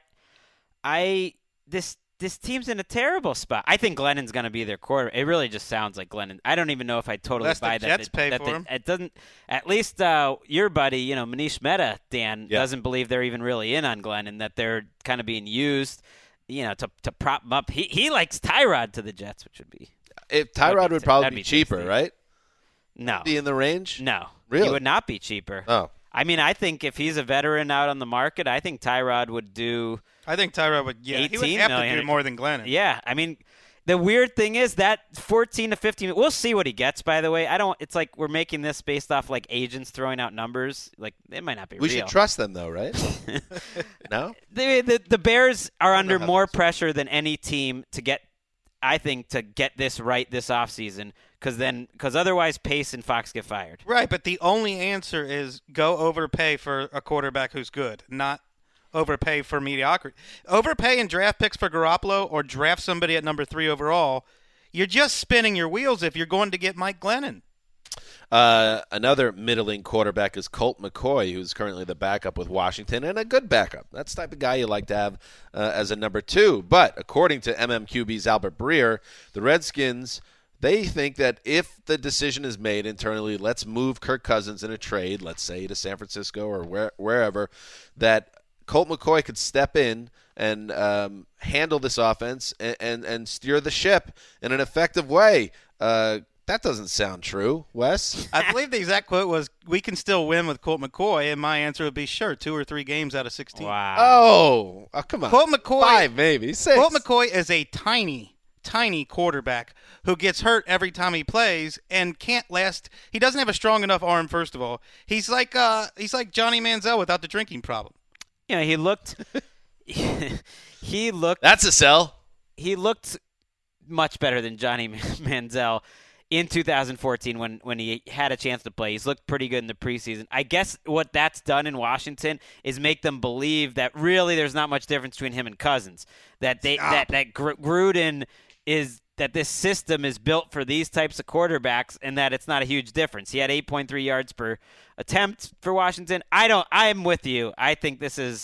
I this this team's in a terrible spot. I think Glennon's going to be their quarterback. It really just sounds like Glennon. I don't even know if I totally Unless the buy that. Jets that, pay that for they- him. It doesn't. At least uh, your buddy, you know, Manish Mehta, Dan, Yeah. doesn't believe they're even really in on Glennon. That they're kind of being used, you know, to to prop him up. He he likes Tyrod to the Jets, which would be If That'd Tyrod be would t- probably that'd be be cheaper, tasty. right? no, Be in the range. no, Really? he would not be cheaper. Oh, I mean, I think if he's a veteran out on the market, I think Tyrod would do. I think Tyrod would, yeah, he would eighteen have to million. do more than Glennon. Yeah, I mean, the weird thing is that fourteen to fifteen. We'll see what he gets. By the way, I don't. It's like we're making this based off like agents throwing out numbers. Like it might not be we real. should trust them though, right? No. the, the the Bears are under how more that's- pressure than any team to get. I think to get this right this offseason, because then because otherwise Pace and Fox get fired. Right, but the only answer is go overpay for a quarterback who's good, not overpay for mediocrity. Overpay in draft picks for Garoppolo or draft somebody at number three overall. You're just spinning your wheels if you're going to get Mike Glennon. Uh, another middling quarterback is Colt McCoy, who's currently the backup with Washington, and a good backup. That's the type of guy you like to have uh, as a number two. But according to M M Q B's Albert Breer, the Redskins, they think that if the decision is made internally, let's move Kirk Cousins in a trade, let's say to San Francisco or where, wherever, that Colt McCoy could step in and um, handle this offense and, and, and steer the ship in an effective way. Uh, that doesn't sound true, Wes. I believe the exact quote was, we can still win with Colt McCoy, and my answer would be sure, two or three games out of sixteen. Wow. Oh, oh come on. Colt McCoy, Five, maybe. Six. Colt McCoy is a tiny, tiny quarterback who gets hurt every time he plays and can't last. He doesn't have a strong enough arm, first of all. He's like uh, he's like Johnny Manziel without the drinking problem. You know, he looked he looked. That's a sell. He looked much better than Johnny Manziel in two thousand fourteen when, when he had a chance to play. He's looked pretty good in the preseason. I guess what that's done in Washington is make them believe that really there's not much difference between him and Cousins. That they that that Gruden is that this system is built for these types of quarterbacks, and that it's not a huge difference. He had eight point three yards per attempt for Washington. I don't. I'm with you. I think this is.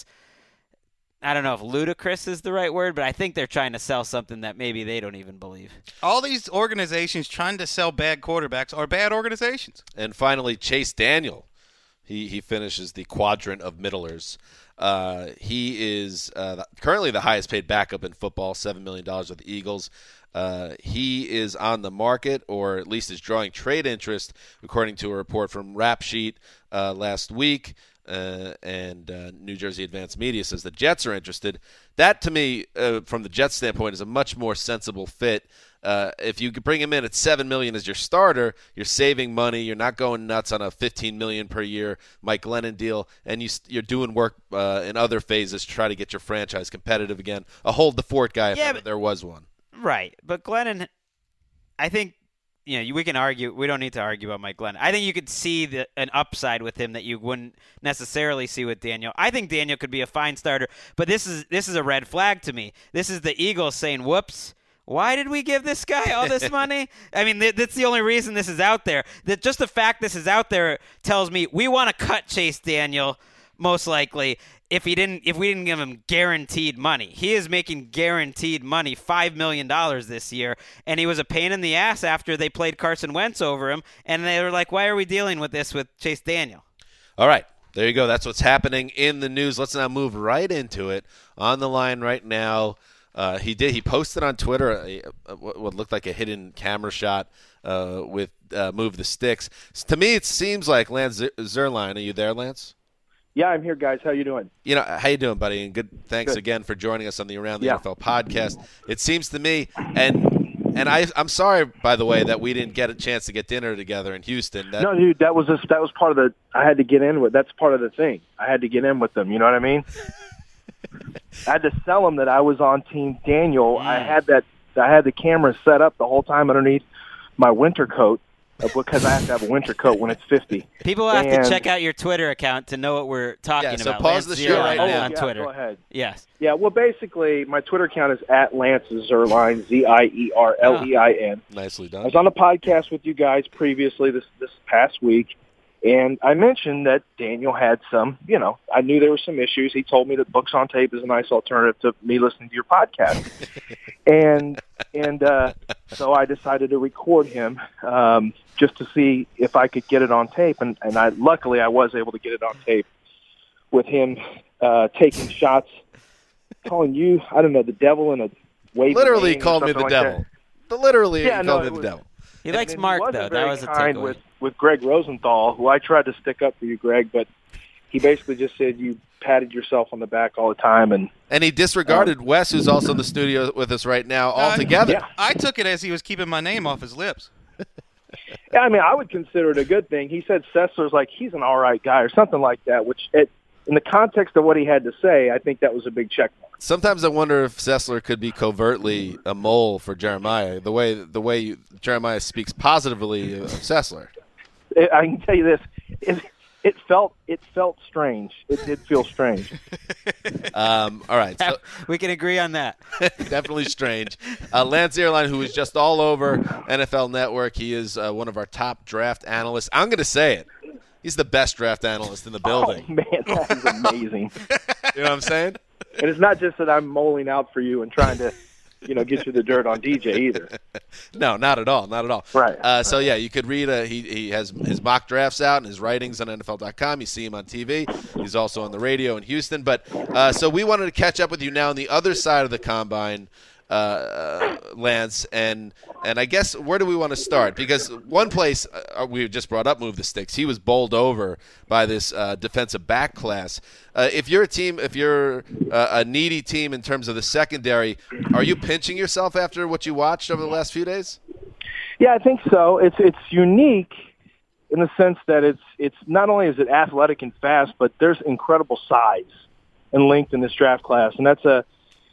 I don't know if ludicrous is the right word, but I think they're trying to sell something that maybe they don't even believe. All these organizations trying to sell bad quarterbacks are bad organizations. And finally, Chase Daniel. He he finishes the quadrant of middlers. Uh, he is uh, currently the highest paid backup in football, seven million dollars with the Eagles. Uh, he is on the market, or at least is drawing trade interest, according to a report from Rap Sheet uh, last week. Uh, and uh, New Jersey Advanced Media says the Jets are interested. That, to me, uh, from the Jets' standpoint, is a much more sensible fit. Uh, if you could bring him in at seven million dollars as your starter, you're saving money. You're not going nuts on a fifteen million dollars per year Mike Glennon deal, and you, you're doing work uh, in other phases to try to get your franchise competitive again. A hold the fort guy if yeah, ever but, there was one. Right, but Glennon, I think. You know, we can argue. We don't need to argue about Mike Glennon. I think you could see the, an upside with him that you wouldn't necessarily see with Daniel. I think Daniel could be a fine starter, but this is this is a red flag to me. This is the Eagles saying, "Whoops, why did we give this guy all this money?" I mean, th- that's the only reason this is out there. That just the fact this is out there tells me we want to cut Chase Daniel, most likely. If he didn't, if we didn't give him guaranteed money, he is making guaranteed money, five million dollars this year, and he was a pain in the ass after they played Carson Wentz over him, and they were like, "Why are we dealing with this with Chase Daniel?" All right, there you go. That's what's happening in the news. Let's now move right into it. On the line right now, uh, he did. He posted on Twitter a, a, what looked like a hidden camera shot uh, with uh, "Move the Sticks." To me, it seems like Lance Zierlein. Are you there, Lance? Yeah, I'm here, guys. How you doing? You know, how you doing, buddy? And good. Thanks good. again for joining us on the Around the yeah. N F L podcast. It seems to me, and and I, I'm sorry, by the way, that we didn't get a chance to get dinner together in Houston. That, no, dude, that was just, that was part of the. I had to get in with. That's part of the thing. I had to get in with them. You know what I mean? I had to sell them that I was on Team Daniel. Mm. I had that. I had the camera set up the whole time underneath my winter coat. Because I have to have a winter coat when it's fifty. People have and, to check out your Twitter account to know what we're talking yeah, so about. pause Lance the show Zierlein right now. on yeah, Twitter. Go ahead. Yes. Yeah, well, basically, my Twitter account is at Lance Zierlein, Z I E R L E I N. Nicely done. I was on a podcast with you guys previously this, this past week, and I mentioned that Daniel had some, you know, I knew there were some issues. He told me that Books on Tape is a nice alternative to me listening to your podcast. and and uh, so I decided to record him um, just to see if I could get it on tape. And, and I luckily I was able to get it on tape with him uh, taking shots, calling you, I don't know, the devil in a wavy Literally name or called me the something like devil. that. Literally Yeah, he no, called me it the was- devil. He likes And Mark, he wasn't though. very That was a kind takeaway. with, with Greg Rosenthal, who I tried to stick up for you, Greg, but he basically just said you patted yourself on the back all the time. And And he disregarded um, Wes, who's also in the studio with us right now, altogether. yeah. I took it as he was keeping my name off his lips. Yeah, I mean, I would consider it a good thing. He said Sessler's like, he's an all right guy or something like that, which it, in the context of what he had to say, I think that was a big check mark. Sometimes I wonder if Sessler could be covertly a mole for Jeremiah, the way the way you, Jeremiah speaks positively of Sessler. It, I can tell you this. It, it felt it felt strange. It did feel strange. Um, all right. So, we can agree on that. definitely strange. Uh, Lance Zierlein, who is just all over N F L Network. He is uh, one of our top draft analysts. I'm going to say it. He's the best draft analyst in the building. Oh, man, that is amazing. You know what I'm saying? And it's not just that I'm moling out for you and trying to, you know, get you the dirt on D J either. No, not at all. Not at all. Right. Uh, so, yeah, you could read, uh, he, he has his mock drafts out and his writings on N F L dot com. You see him on T V. He's also on the radio in Houston. But uh, so we wanted to catch up with you now on the other side of the combine, uh, uh, Lance. And and I guess where do we want to start? Because one place uh, we just brought up, Move the Sticks, he was bowled over by this uh, defensive back class. Uh, if you're a team, if you're uh, a needy team in terms of the secondary, are you pinching yourself after what you watched over the last few days? Yeah, I think so. It's it's unique in the sense that it's it's not only is it athletic and fast, but there's incredible size and length in this draft class, and that's a.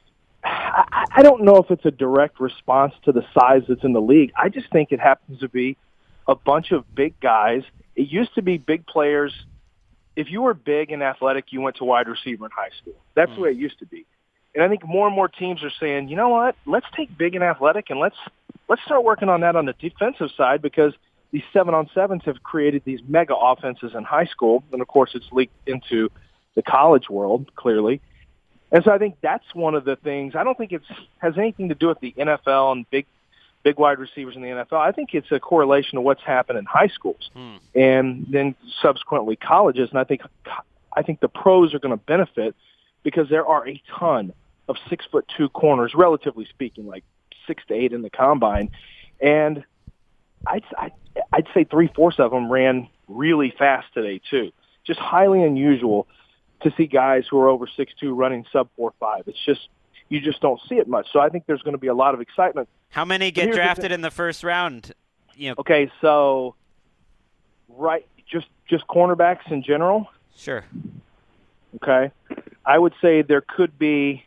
I, I don't know if it's a direct response to the size that's in the league. I just think it happens to be a bunch of big guys. It used to be big players. If you were big and athletic, you went to wide receiver in high school. That's mm. the way it used to be. And I think more and more teams are saying, you know what, let's take big and athletic and let's let's start working on that on the defensive side, because these seven-on-sevens have created these mega offenses in high school. And, of course, it's leaked into the college world, clearly. And so I think that's one of the things. I don't think it has anything to do with the N F L and big big wide receivers in the N F L. I think it's a correlation of what's happened in high schools hmm. and then subsequently colleges. And I think I think the pros are going to benefit because there are a ton of six foot two corners, relatively speaking, like six to eight in the combine. And I'd, I'd say three-fourths of them ran really fast today, too. Just highly unusual to see guys who are over six two running sub four five. It's just, you just don't see it much. So I think there's going to be a lot of excitement. How many get drafted the in the first round? You know. Okay, so right, just just cornerbacks in general? Sure. Okay. I would say there could be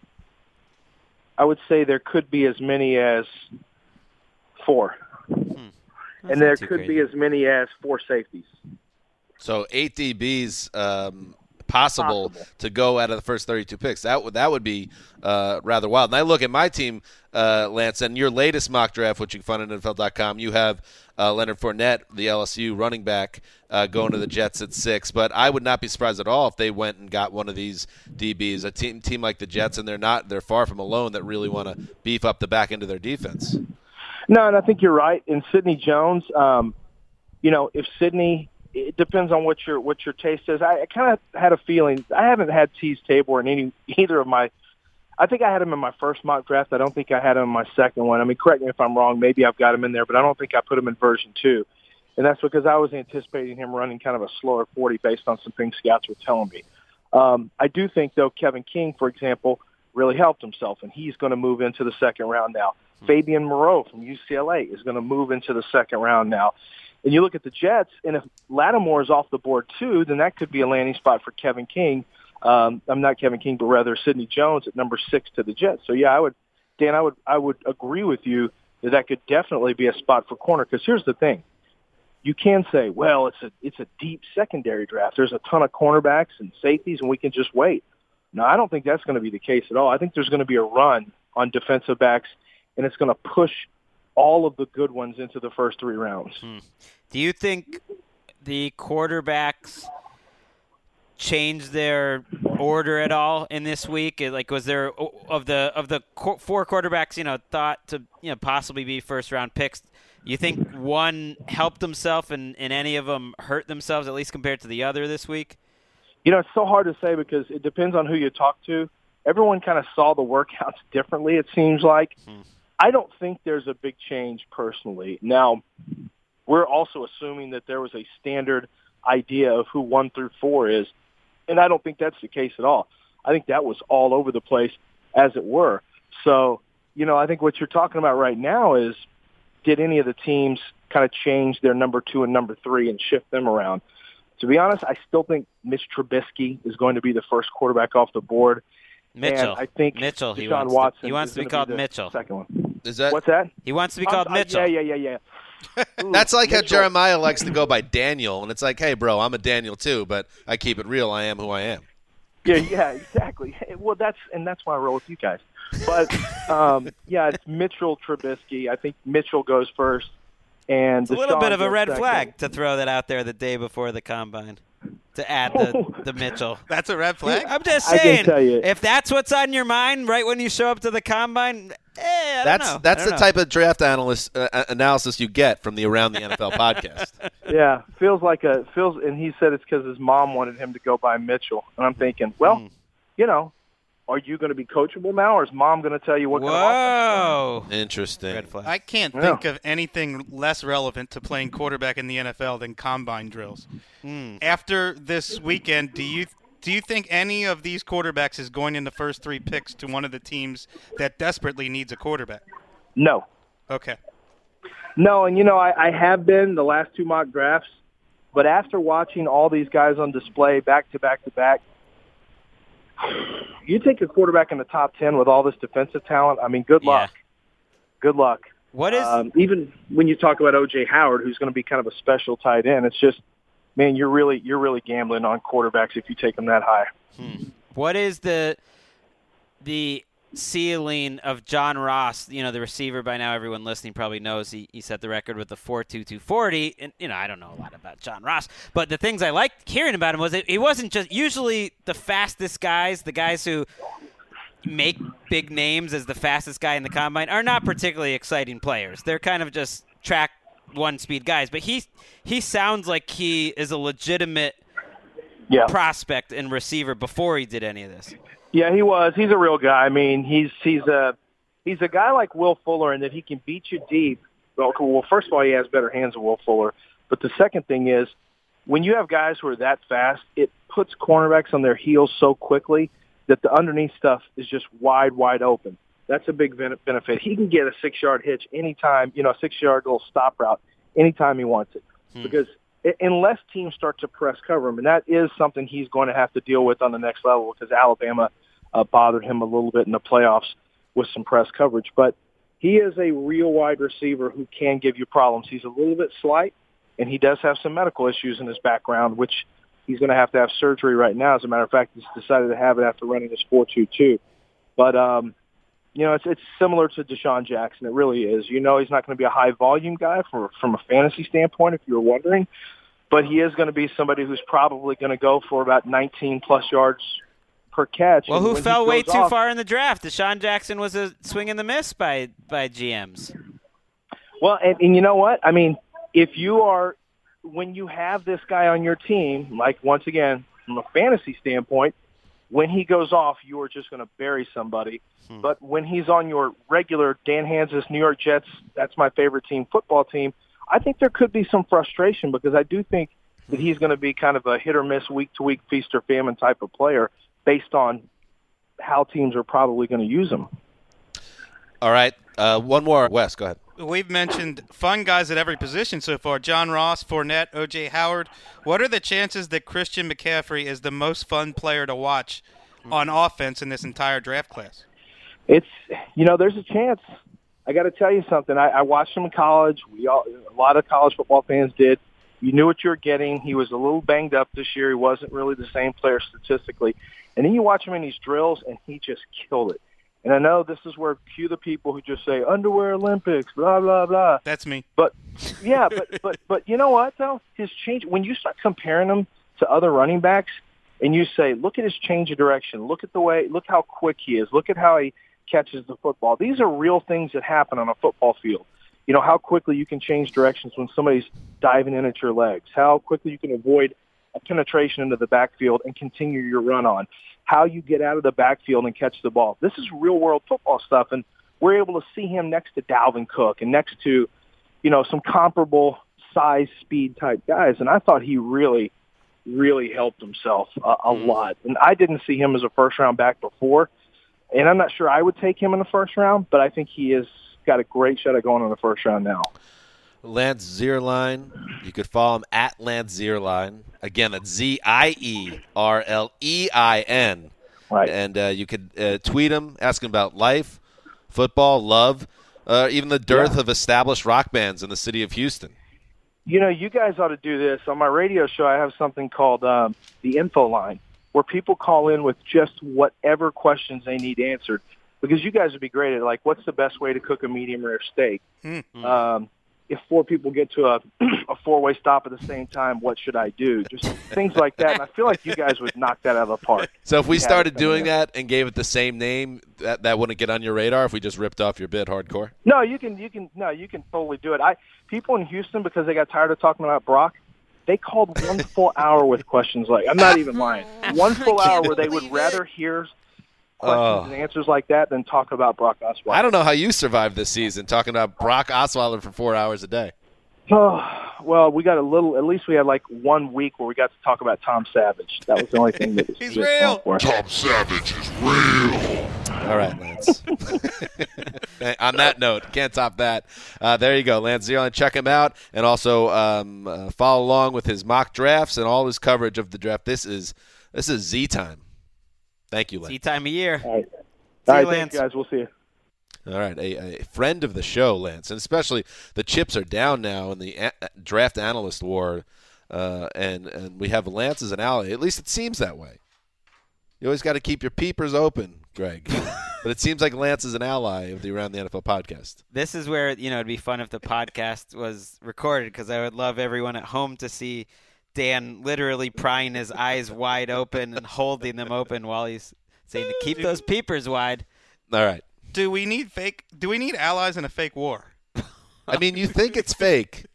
I would say there could be as many as four. Hmm. And there could crazy. be as many as four safeties. So eight D Bs um, possible, possible to go out of the first thirty-two picks. That would that would be uh, rather wild. And I look at my team, uh, Lance, and your latest mock draft, which you can find on N F L dot com. You have uh, Leonard Fournette, the L S U running back, uh, going to the Jets at six. But I would not be surprised at all if they went and got one of these D Bs, a team team like the Jets, and they're not they're far from alone that really want to beef up the back end of their defense. No, and I think you're right. And Sidney Jones, um, you know, if Sidney, it depends on what your what your taste is. I, I kind of had a feeling. I haven't had Teez Tabor in any either of my. I think I had him in my first mock draft. I don't think I had him in my second one. I mean, correct me if I'm wrong. Maybe I've got him in there, but I don't think I put him in version two. And that's because I was anticipating him running kind of a slower forty based on some things scouts were telling me. Um, I do think, though, Kevin King, for example, really helped himself, and he's going to move into the second round now. Fabian Moreau from U C L A is going to move into the second round now. And you look at the Jets, and if Lattimore is off the board too, then that could be a landing spot for Kevin King. Um, I'm not Kevin King, but rather Sidney Jones at number six to the Jets. So yeah, I would, Dan, I would, I would agree with you that that could definitely be a spot for corner. Because here's the thing: you can say, well, it's a it's a deep secondary draft. There's a ton of cornerbacks and safeties, and we can just wait. No, I don't think that's going to be the case at all. I think there's going to be a run on defensive backs, and it's going to push all of the good ones into the first three rounds. Hmm. Do you think the quarterbacks changed their order at all in this week? Like, was there of the of the four quarterbacks, you know, thought to you know possibly be first round picks? You think one helped himself and, and any of them hurt themselves, at least compared to the other this week? You know, it's so hard to say because it depends on who you talk to. Everyone kind of saw the workouts differently, it seems like. Hmm. I don't think there's a big change personally. Now, we're also assuming that there was a standard idea of who one through four is, and I don't think that's the case at all. I think that was all over the place, as it were. So, you know, I think what you're talking about right now is, did any of the teams kind of change their number two and number three and shift them around? To be honest, I still think Mitch Trubisky is going to be the first quarterback off the board. Mitchell. And I think Mitchell. He Deshaun wants Watson to, he wants to be be called the Mitchell. Second one. Is that What's that? He wants to be called I'm, Mitchell. Uh, yeah, yeah, yeah, yeah. Ooh, That's like Mitchell. how Jeremiah likes to go by Daniel, and it's like, hey, bro, I'm a Daniel too, but I keep it real. I am who I am. Yeah, yeah, exactly. Well, that's and that's why I roll with you guys. But um, yeah, it's Mitchell Trubisky. I think Mitchell goes first, and it's a little Deshaun bit of a goes red second. flag to throw that out there the day before the combine. To add the, the Mitchell. That's a red flag? I'm just I saying, can tell you. if that's what's on your mind right when you show up to the combine, eh, I That's don't know. that's I the don't know. type of draft analyst uh, analysis you get from the Around the N F L podcast. Yeah, feels like a feels, and he said it's because his mom wanted him to go by Mitchell, and I'm thinking, well, Mm. you know, are you going to be coachable now, or is mom going to tell you what kind of Whoa. offense? Interesting. Red flag. I can't Yeah. think of anything less relevant to playing quarterback in the N F L than combine drills. Mm. After this weekend, do you do you think any of these quarterbacks is going in the first three picks to one of the teams that desperately needs a quarterback? No, Okay. no, and you know, I, I have been the last two mock drafts, but after watching all these guys on display back to back to back, You take a quarterback in the top ten with all this defensive talent, I mean, good luck. Yeah. Good luck. What is um, even when you talk about O J Howard, who's going to be kind of a special tight end, it's just, man, you're really you're really gambling on quarterbacks if you take them that high. Hmm. What is the the ceiling of John Ross? You know, the receiver. By now, everyone listening probably knows he, he set the record with the four two two forty. And you know, I don't know a lot about John Ross, but the things I liked hearing about him was it, it wasn't just usually the fastest guys, the guys who make big names as the fastest guy in the combine are not particularly exciting players. They're kind of just track one speed guys. But he he sounds like he is a legitimate yeah. prospect and receiver before he did any of this. Yeah, he was. He's a real guy. I mean, he's he's a he's a guy like Will Fuller in that he can beat you deep. Well, well, first of all, he has better hands than Will Fuller. But the second thing is, when you have guys who are that fast, it puts cornerbacks on their heels so quickly that the underneath stuff is just wide, wide open. That's a big benefit. He can get a six-yard hitch anytime, you know, a six-yard little stop route anytime he wants it. Hmm. Because unless teams start to press cover him, and that is something he's going to have to deal with on the next level because Alabama uh, bothered him a little bit in the playoffs with some press coverage. But he is a real wide receiver who can give you problems. He's a little bit slight, and he does have some medical issues in his background, which he's going to have to have surgery right now. As a matter of fact, he's decided to have it after running this four two two. But, um, you know, it's it's similar to Deshaun Jackson. It really is. You know he's not going to be a high-volume guy for, from a fantasy standpoint, if you were wondering. But he is going to be somebody who's probably going to go for about nineteen-plus yards per catch. Well, who fell way too off, far in the draft? Deshaun Jackson was a swing and the miss by, by G Ms. Well, and, and you know what? I mean, if you are – when you have this guy on your team, like once again, from a fantasy standpoint, when he goes off, you are just going to bury somebody. Hmm. But when he's on your regular Dan Hans's New York Jets, that's my favorite team, football team, I think there could be some frustration because I do think that he's going to be kind of a hit or miss, week to week, feast or famine type of player based on how teams are probably going to use him. All right. Uh, one more. Wes, go ahead. We've mentioned fun guys at every position so far. John Ross, Fournette, O J Howard. What are the chances that Christian McCaffrey is the most fun player to watch on offense in this entire draft class? It's, you know, there's a chance. I got to tell you something. I, I watched him in college. We all, a lot of college football fans did. You knew what you were getting. He was a little banged up this year. He wasn't really the same player statistically. And then you watch him in these drills, and he just killed it. And I know this is where cue the people who just say underwear Olympics, blah blah blah. That's me. But yeah, but but but you know what though? His change when you start comparing him to other running backs, and you say, look at his change of direction. Look at the way. Look how quick he is. Look at how he catches the football. These are real things that happen on a football field. You know how quickly you can change directions when somebody's diving in at your legs. How quickly you can avoid a penetration into the backfield and continue your run on. How you get out of the backfield and catch the ball. This is real-world football stuff, and we're able to see him next to Dalvin Cook and next to, you know, some comparable size, speed type guys. And I thought he really, really helped himself a, a lot. And I didn't see him as a first-round back before, and I'm not sure I would take him in the first round, but I think he has got a great shot at going in the first round now. Lance Zierlein. You could follow him at Lance Zierlein. Again, that's Z I E R L E I N. Right. And uh, you could uh, tweet him, ask him about life, football, love, uh, even the dearth yeah. of established rock bands in the city of Houston. You know, you guys ought to do this. On my radio show, I have something called um, the Info Line, where people call in with just whatever questions they need answered. Because you guys would be great at, like, what's the best way to cook a medium rare steak? Mm-hmm. Um, if four people get to a, a four-way stop at the same time, what should I do? Just things like that. And I feel like you guys would knock that out of the park. So if we You started have it doing there. that and gave it the same name, that, that wouldn't get on your radar if we just ripped off your bid hardcore? No, you can, you can, no, you can totally do it. I people in Houston, because they got tired of talking about Brock, they called one full hour with questions like, I'm not even lying, one full hour where they would rather hear questions Oh. and answers like that than talk about Brock Osweiler. I don't know how you survived this season talking about Brock Osweiler for four hours a day. Oh, well, we got a little. At least we had like one week where we got to talk about Tom Savage. That was the only thing that was He's just real. fun for us. Tom Savage is real. All right, Lance. On that note, can't top that. Uh, there you go, Lance Zierlein. Check him out, and also um, uh, follow along with his mock drafts and all his coverage of the draft. This is this is Z time. Thank Thank you, See Lance. time of year. All right. See All you, right, Lance. thanks, guys. We'll see you. All right, a, a friend of the show, Lance, and especially the chips are down now in the a- draft analyst war, uh, and and we have Lance as an ally. At least it seems that way. You always got to keep your peepers open, Greg. But it seems like Lance is an ally of the Around the N F L podcast. This is where, you know, it'd be fun if the podcast was recorded, because I would love everyone at home to see Dan literally prying his eyes wide open and holding them open while he's saying to keep those peepers wide. All right. Do we need fake? Do we need allies in a fake war? I mean, you think it's fake,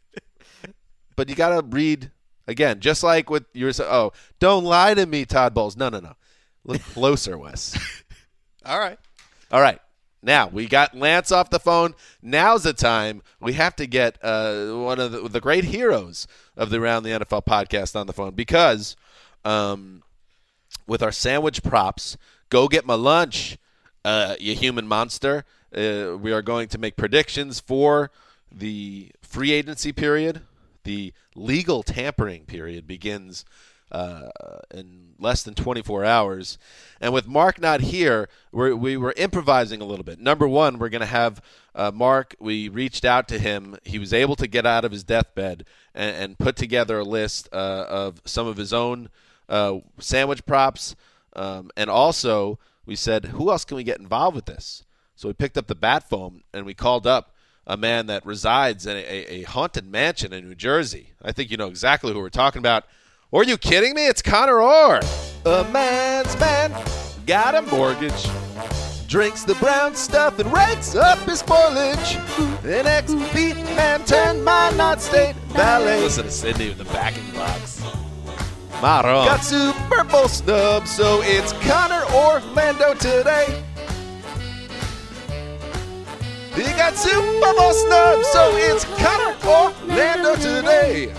but you got to read, again, just like with your – oh, don't lie to me, Todd Bowles. No, no, no. Look closer, Wes. All right. All right. Now, we got Lance off the phone. Now's the time. We have to get uh, one of the, the great heroes of the Around the N F L podcast on the phone because um, with our sandwich props, go get my lunch, uh, you human monster. Uh, we are going to make predictions for the free agency period. The legal tampering period begins Uh, in less than twenty-four hours. And with Mark not here, we're, we were improvising a little bit. Number one, we're going to have uh, Mark, we reached out to him. He was able to get out of his deathbed and, and put together a list uh, of some of his own uh, sandwich props. Um, and also, we said, who else can we get involved with this? So we picked up the bat phone and we called up a man that resides in a, a haunted mansion in New Jersey. I think you know exactly who we're talking about. Are you kidding me? It's Connor Orr. A man's man got a mortgage, drinks the brown stuff and rakes up his spoilage. An ex-beat man turned my not state ballet. Listen to Sydney with the backing box. Maron. Got Super Bowl snub, so it's Connor Orlando today. He got Super Bowl snub, so it's Connor Orlando today.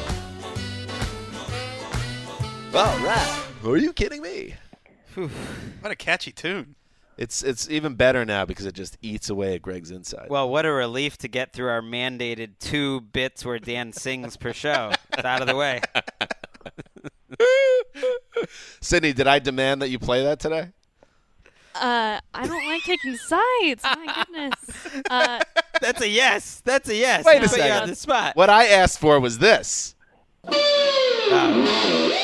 All right. Are you kidding me? Whew. What a catchy tune. It's it's even better now because it just eats away at Greg's inside. Well, what a relief to get through our mandated two bits where Dan sings per show. It's out of the way. Sydney, did I demand that you play that today? Uh, I don't like taking sides. My goodness. Uh, That's a yes. That's a yes. Wait a Put you second. on the spot. What I asked for was this. Oh.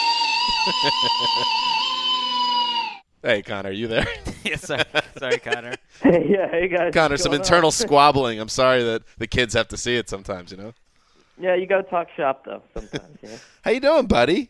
Hey, Connor, are you there? Yeah, sorry, sorry, Connor. Hey, yeah, hey guys. Connor, what's some going internal on? squabbling. I'm sorry that the kids have to see it sometimes, you know? Yeah, you got to talk shop though sometimes. You know? How you doing, buddy?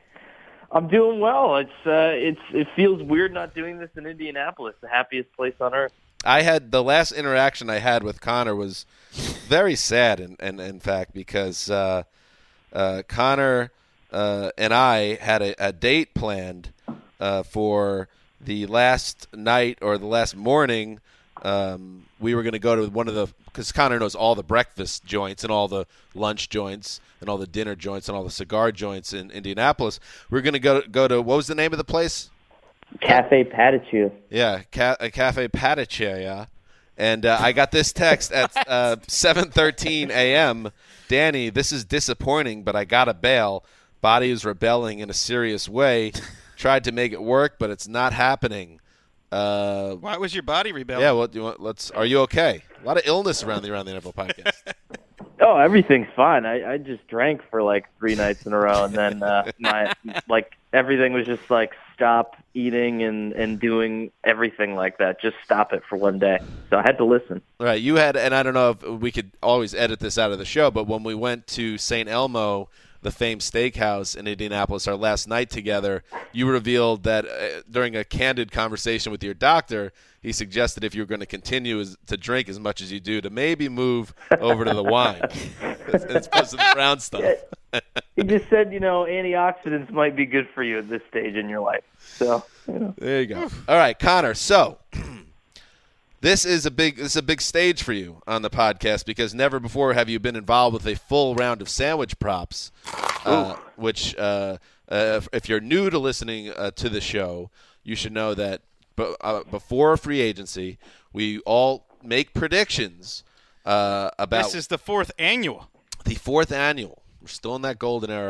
I'm doing well. It's uh, it's it feels weird not doing this in Indianapolis, the happiest place on earth. I had the last interaction I had with Connor was very sad, in, in, in fact, because uh, uh, Connor uh, and I had a, a date planned uh, for the last night or the last morning. Um, we were going to go to one of the – because Connor knows all the breakfast joints and all the lunch joints and all the dinner joints and all the cigar joints in Indianapolis. We were going to go go to – what was the name of the place? Cafe Patachu. Yeah, ca- a Cafe Patachu, yeah. And uh, I got this text at uh, seven thirteen a.m. Danny, this is disappointing, but I got to bail. Body is rebelling in a serious way. Tried to make it work, but it's not happening. Uh, Why was your body rebelling? yeah, well, do you want, let's. Are you okay? A lot of illness around the Around the N F L podcast. Oh, everything's fine. I, I just drank for like three nights in a row, and then uh, my like everything was just like stop eating and and doing everything like that. Just stop it for one day. So I had to listen. Right, you had, and I don't know if we could always edit this out of the show, but when we went to Saint Elmo, the famed steakhouse in Indianapolis, our last night together, you revealed that uh, during a candid conversation with your doctor, he suggested if you were going to continue as, to drink as much as you do, to maybe move over to the wine as, as opposed to the brown stuff. He just said, you know, antioxidants might be good for you at this stage in your life. So, you know. There you go. All right, Connor. So this is a big this is a big stage for you on the podcast because never before have you been involved with a full round of sandwich props. Uh, which, uh, uh, if, if you're new to listening uh, to the show, you should know that b- uh, before free agency, we all make predictions uh, about This is the fourth annual. the fourth annual. We're still in that golden era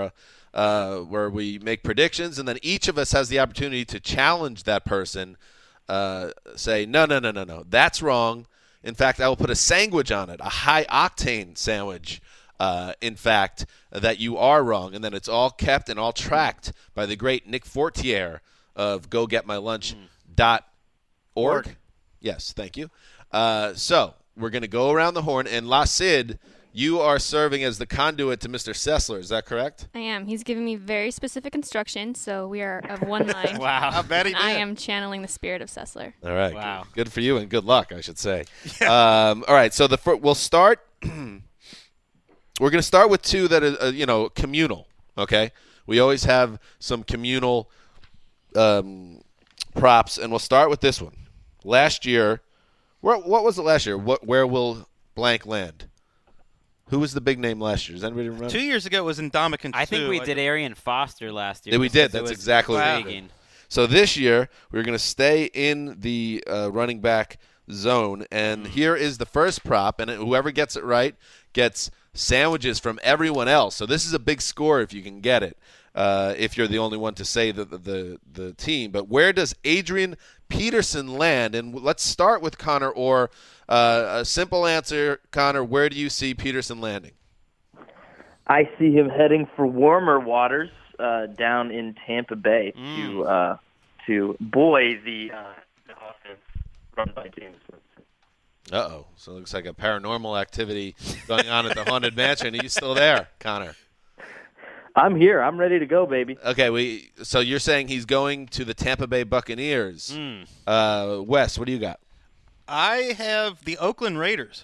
uh, where we make predictions, and then each of us has the opportunity to challenge that person. Uh, say, no, no, no, no, no, that's wrong. In fact, I will put a sandwich on it, a high-octane sandwich, uh, in fact, that you are wrong. And then it's all kept and all tracked by the great Nick Fortier of go get my lunch dot org. Mm. Yes, thank you. Uh, so we're going to go around the horn. And La Cid, you are serving as the conduit to Mister Sessler. Is that correct? I am. He's giving me very specific instructions, so we are of one mind. Wow. I bet he did. I am channeling the spirit of Sessler. All right. Wow. Good, good for you, and good luck, I should say. Yeah. Um, all right. So the fir- we'll start. We're going to start with two that are, uh, you know, communal. Okay. We always have some communal um, props, and we'll start with this one. Last year, where, what was it last year? What, where will blank land? Who was the big name last year? Does anybody remember? Two years ago, it was Indomitian I think two. we I did think. Arian Foster last year. Yeah, we did. because it That's was exactly what we intriguing. did. So this year, we're going to stay in the uh, running back zone, and Mm. here is the first prop, and whoever gets it right gets sandwiches from everyone else. So this is a big score if you can get it, uh, if you're the only one to say the, the, the, the team. But where does Adrian Peterson land? And let's start with Connor, or uh, a simple answer, Connor, where do you see Peterson landing? I see him heading for warmer waters uh, down in Tampa Bay Mm. to uh, to buoy the, uh, the offense run by James Winston. Uh-oh. So it looks like a paranormal activity going on at the Haunted Mansion. Are you still there, Connor? I'm here. I'm ready to go, baby. Okay, we. So you're saying he's going to the Tampa Bay Buccaneers. Mm. Uh, Wes, what do you got? I have the Oakland Raiders.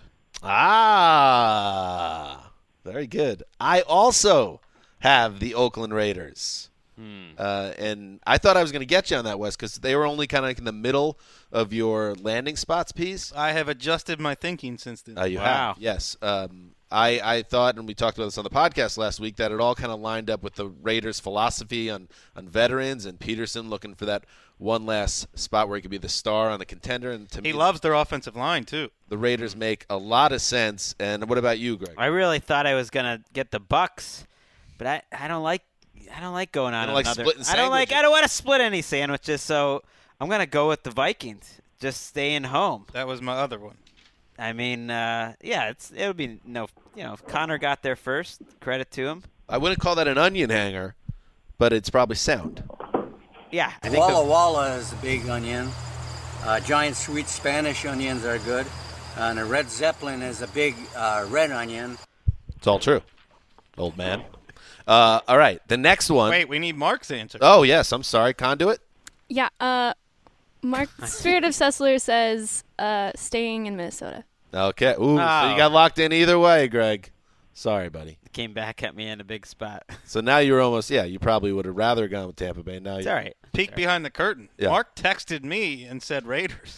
Ah, very good. I also have the Oakland Raiders. Hmm. Uh, and I thought I was going to get you on that, Wes, because they were only kind of like in the middle of your landing spots piece. I have adjusted my thinking since then. Uh, you Wow. have, yes. Um, I, I thought, and we talked about this on the podcast last week, that it all kind of lined up with the Raiders' philosophy on, on veterans and Peterson looking for that one last spot where he could be the star on the contender. And to He me, loves their offensive line, too. the Raiders make a lot of sense. And what about you, Greg? I really thought I was gonna get the Bucks, but I, I don't like I don't like going on don't like another. splitting I don't like sandwiches. I don't want to split any sandwiches, so I'm gonna go with the Vikings. Just staying home. That was my other one. I mean, uh, yeah, it's it would be no, you know, if Connor got there first, credit to him. I wouldn't call that an onion hanger, but it's probably sound. Yeah, I think Walla the, Walla is a big onion. Uh, giant sweet Spanish onions are good. And a red Zeppelin is a big uh, red onion. It's all true, old man. Uh, all right, the next one. Wait, we need Mark's answer. Oh, yes, I'm sorry. Conduit? Yeah, uh, Mark, Spirit of Sessler says uh, staying in Minnesota. Okay. Ooh, so Oh. you got locked in either way, Greg. Sorry, buddy. came back at me in a big spot. So now you're almost, yeah, you probably would have rather gone with Tampa Bay. Now It's you, all right. Peek It's behind the curtain. Yeah. Mark texted me and said Raiders.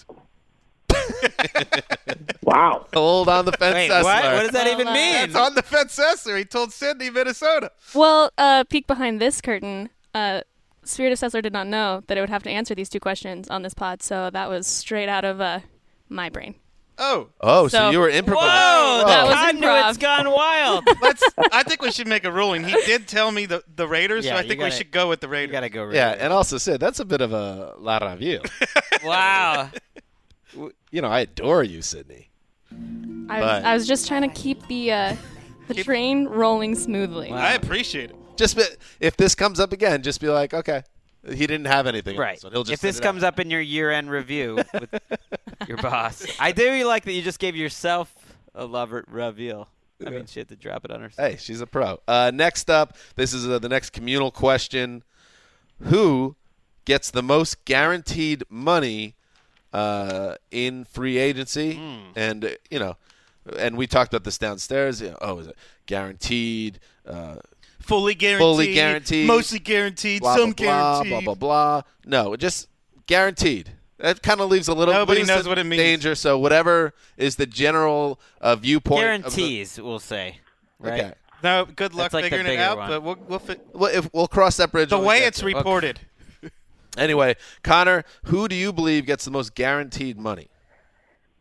Wow. Hold on the fence, Wait, Sessler. what? What does that Well, even uh, mean? That's on the Fence-Sessler. He told Sydney, Minnesota. Well, uh, peek behind this curtain. Uh, Spirit of Sessler did not know that it would have to answer these two questions on this pod, so that was straight out of uh, my brain. Oh, Oh, so, So- you were improvising. Whoa, That the was conduit's improv. gone wild. let's. I think we should make a ruling. He did tell me the, the Raiders, Yeah, so I you think gotta- we should go with the You Raiders. got to go Raiders. Yeah, and also, Sid, that's a bit of a la review. Wow. You know, I adore you, Sydney. I was, But- I was just trying to keep the uh, the Keep- train rolling smoothly. I appreciate it. Just be, if this comes up again, just be like, okay, he didn't have anything. Right. So he'll just If this send it comes out. up in your year-end review with your boss, I do like that you just gave yourself a love re- reveal. I mean, she had to drop it on herself. Hey, she's a pro. Uh, next up, this is uh, the next communal question. Who gets the most guaranteed money uh, in free agency? Hmm. And, uh, you know, and we talked about this downstairs. You know, oh, is it guaranteed? Uh, Fully guaranteed. Fully guaranteed. Mostly guaranteed. blah, some blah, guaranteed. blah, blah, blah. No, just guaranteed. That kind of leaves a little Nobody leaves knows the what it means. danger. So whatever is the general uh, viewpoint. of the- Guarantees, we'll say. Right? Okay. No, good luck That's like the figuring it bigger out, one. but we'll we'll fi- Well, if we'll cross that bridge. the when we way get it's there. reported. Anyway, Connor, who do you believe gets the most guaranteed money?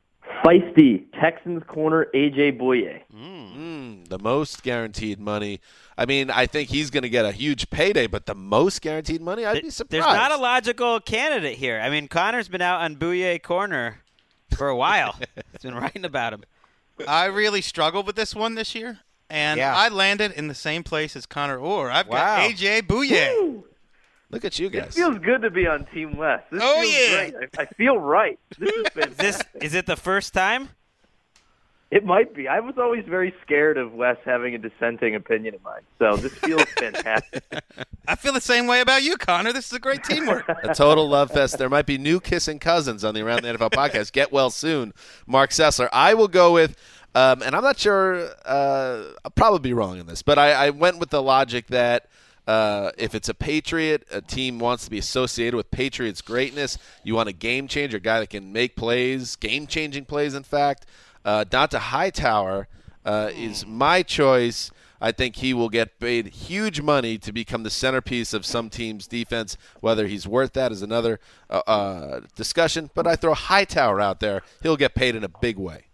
Feisty, Texans corner A J Bouye. Mm, the most guaranteed money. I mean, I think he's going to get a huge payday, but the most guaranteed money, I'd be surprised. There's not a logical candidate here. I mean, Connor's been out on Bouye corner for a while. He's been writing about him. I really struggled with this one this year, and Yeah. I landed in the same place as Connor Orr. I've Wow. got A J Bouye. Woo! Look at you It guys. feels good to be on Team West. This Oh, feels yeah. great. I, I feel right. This has been Is this is it the first time? It might be. I was always very scared of Wes having a dissenting opinion of mine, so this feels fantastic. I feel the same way about you, Connor. This is a great teamwork. A total love fest. There might be new kissing cousins on the Around the N F L podcast. Get well soon, Mark Sessler. I will go with, um, and I'm not sure, uh, I'll probably be wrong in this, but I, I went with the logic that uh, if it's a Patriot, a team wants to be associated with Patriots' greatness. You want a game changer, a guy that can make plays, game-changing plays, in fact. Uh, Donta Hightower uh, is my choice. I think he will get paid huge money to become the centerpiece of some team's defense. Whether he's worth that is another uh, uh, discussion. But I throw Hightower out there. He'll get paid in a big way.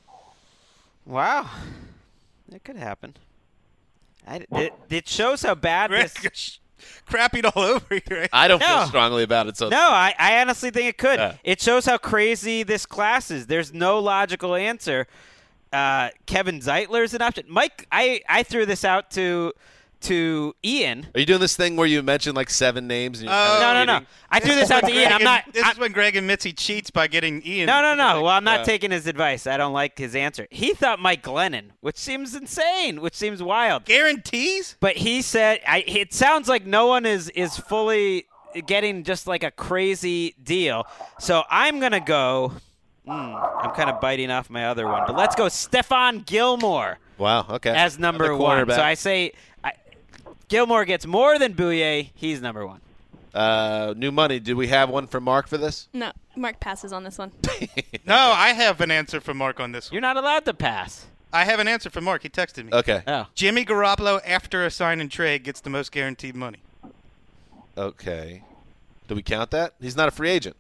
Wow. That could happen. I, it, it shows how bad this... Crappied all over you. I don't No. feel strongly about it. So No, I, I honestly think it could. Yeah. It shows how crazy this class is. There's no logical answer. Uh, Kevin Zeitler's an option. Mike, I, I threw this out to to Ian. Are you doing this thing where you mention like seven names? And you're Oh. kinda No, no, no. reading? I threw this out to Greg Ian. I'm and- not. This I- is when Greg and Mitzi cheats by getting Ian. No, no, no. Well, I'm not Yeah. taking his advice. I don't like his answer. He thought Mike Glennon, which seems insane, which seems wild. Guarantees? But he said, I, it sounds like no one is, is fully getting just like a crazy deal. So I'm going to go, mm, I'm kind of biting off my other one, but let's go Stephon Gilmore Wow. Okay. as number Another one. cornerback. So I say I, Gilmore gets more than Bouye. He's number one. Uh, new money. Do we have one for Mark for this? No, Mark passes on this one. No, I have an answer for Mark on this one. You're not allowed to pass. I have an answer for Mark. He texted me. Okay. Oh. Jimmy Garoppolo, after a sign and trade, gets the most guaranteed money. Okay. Do we count that? He's not a free agent.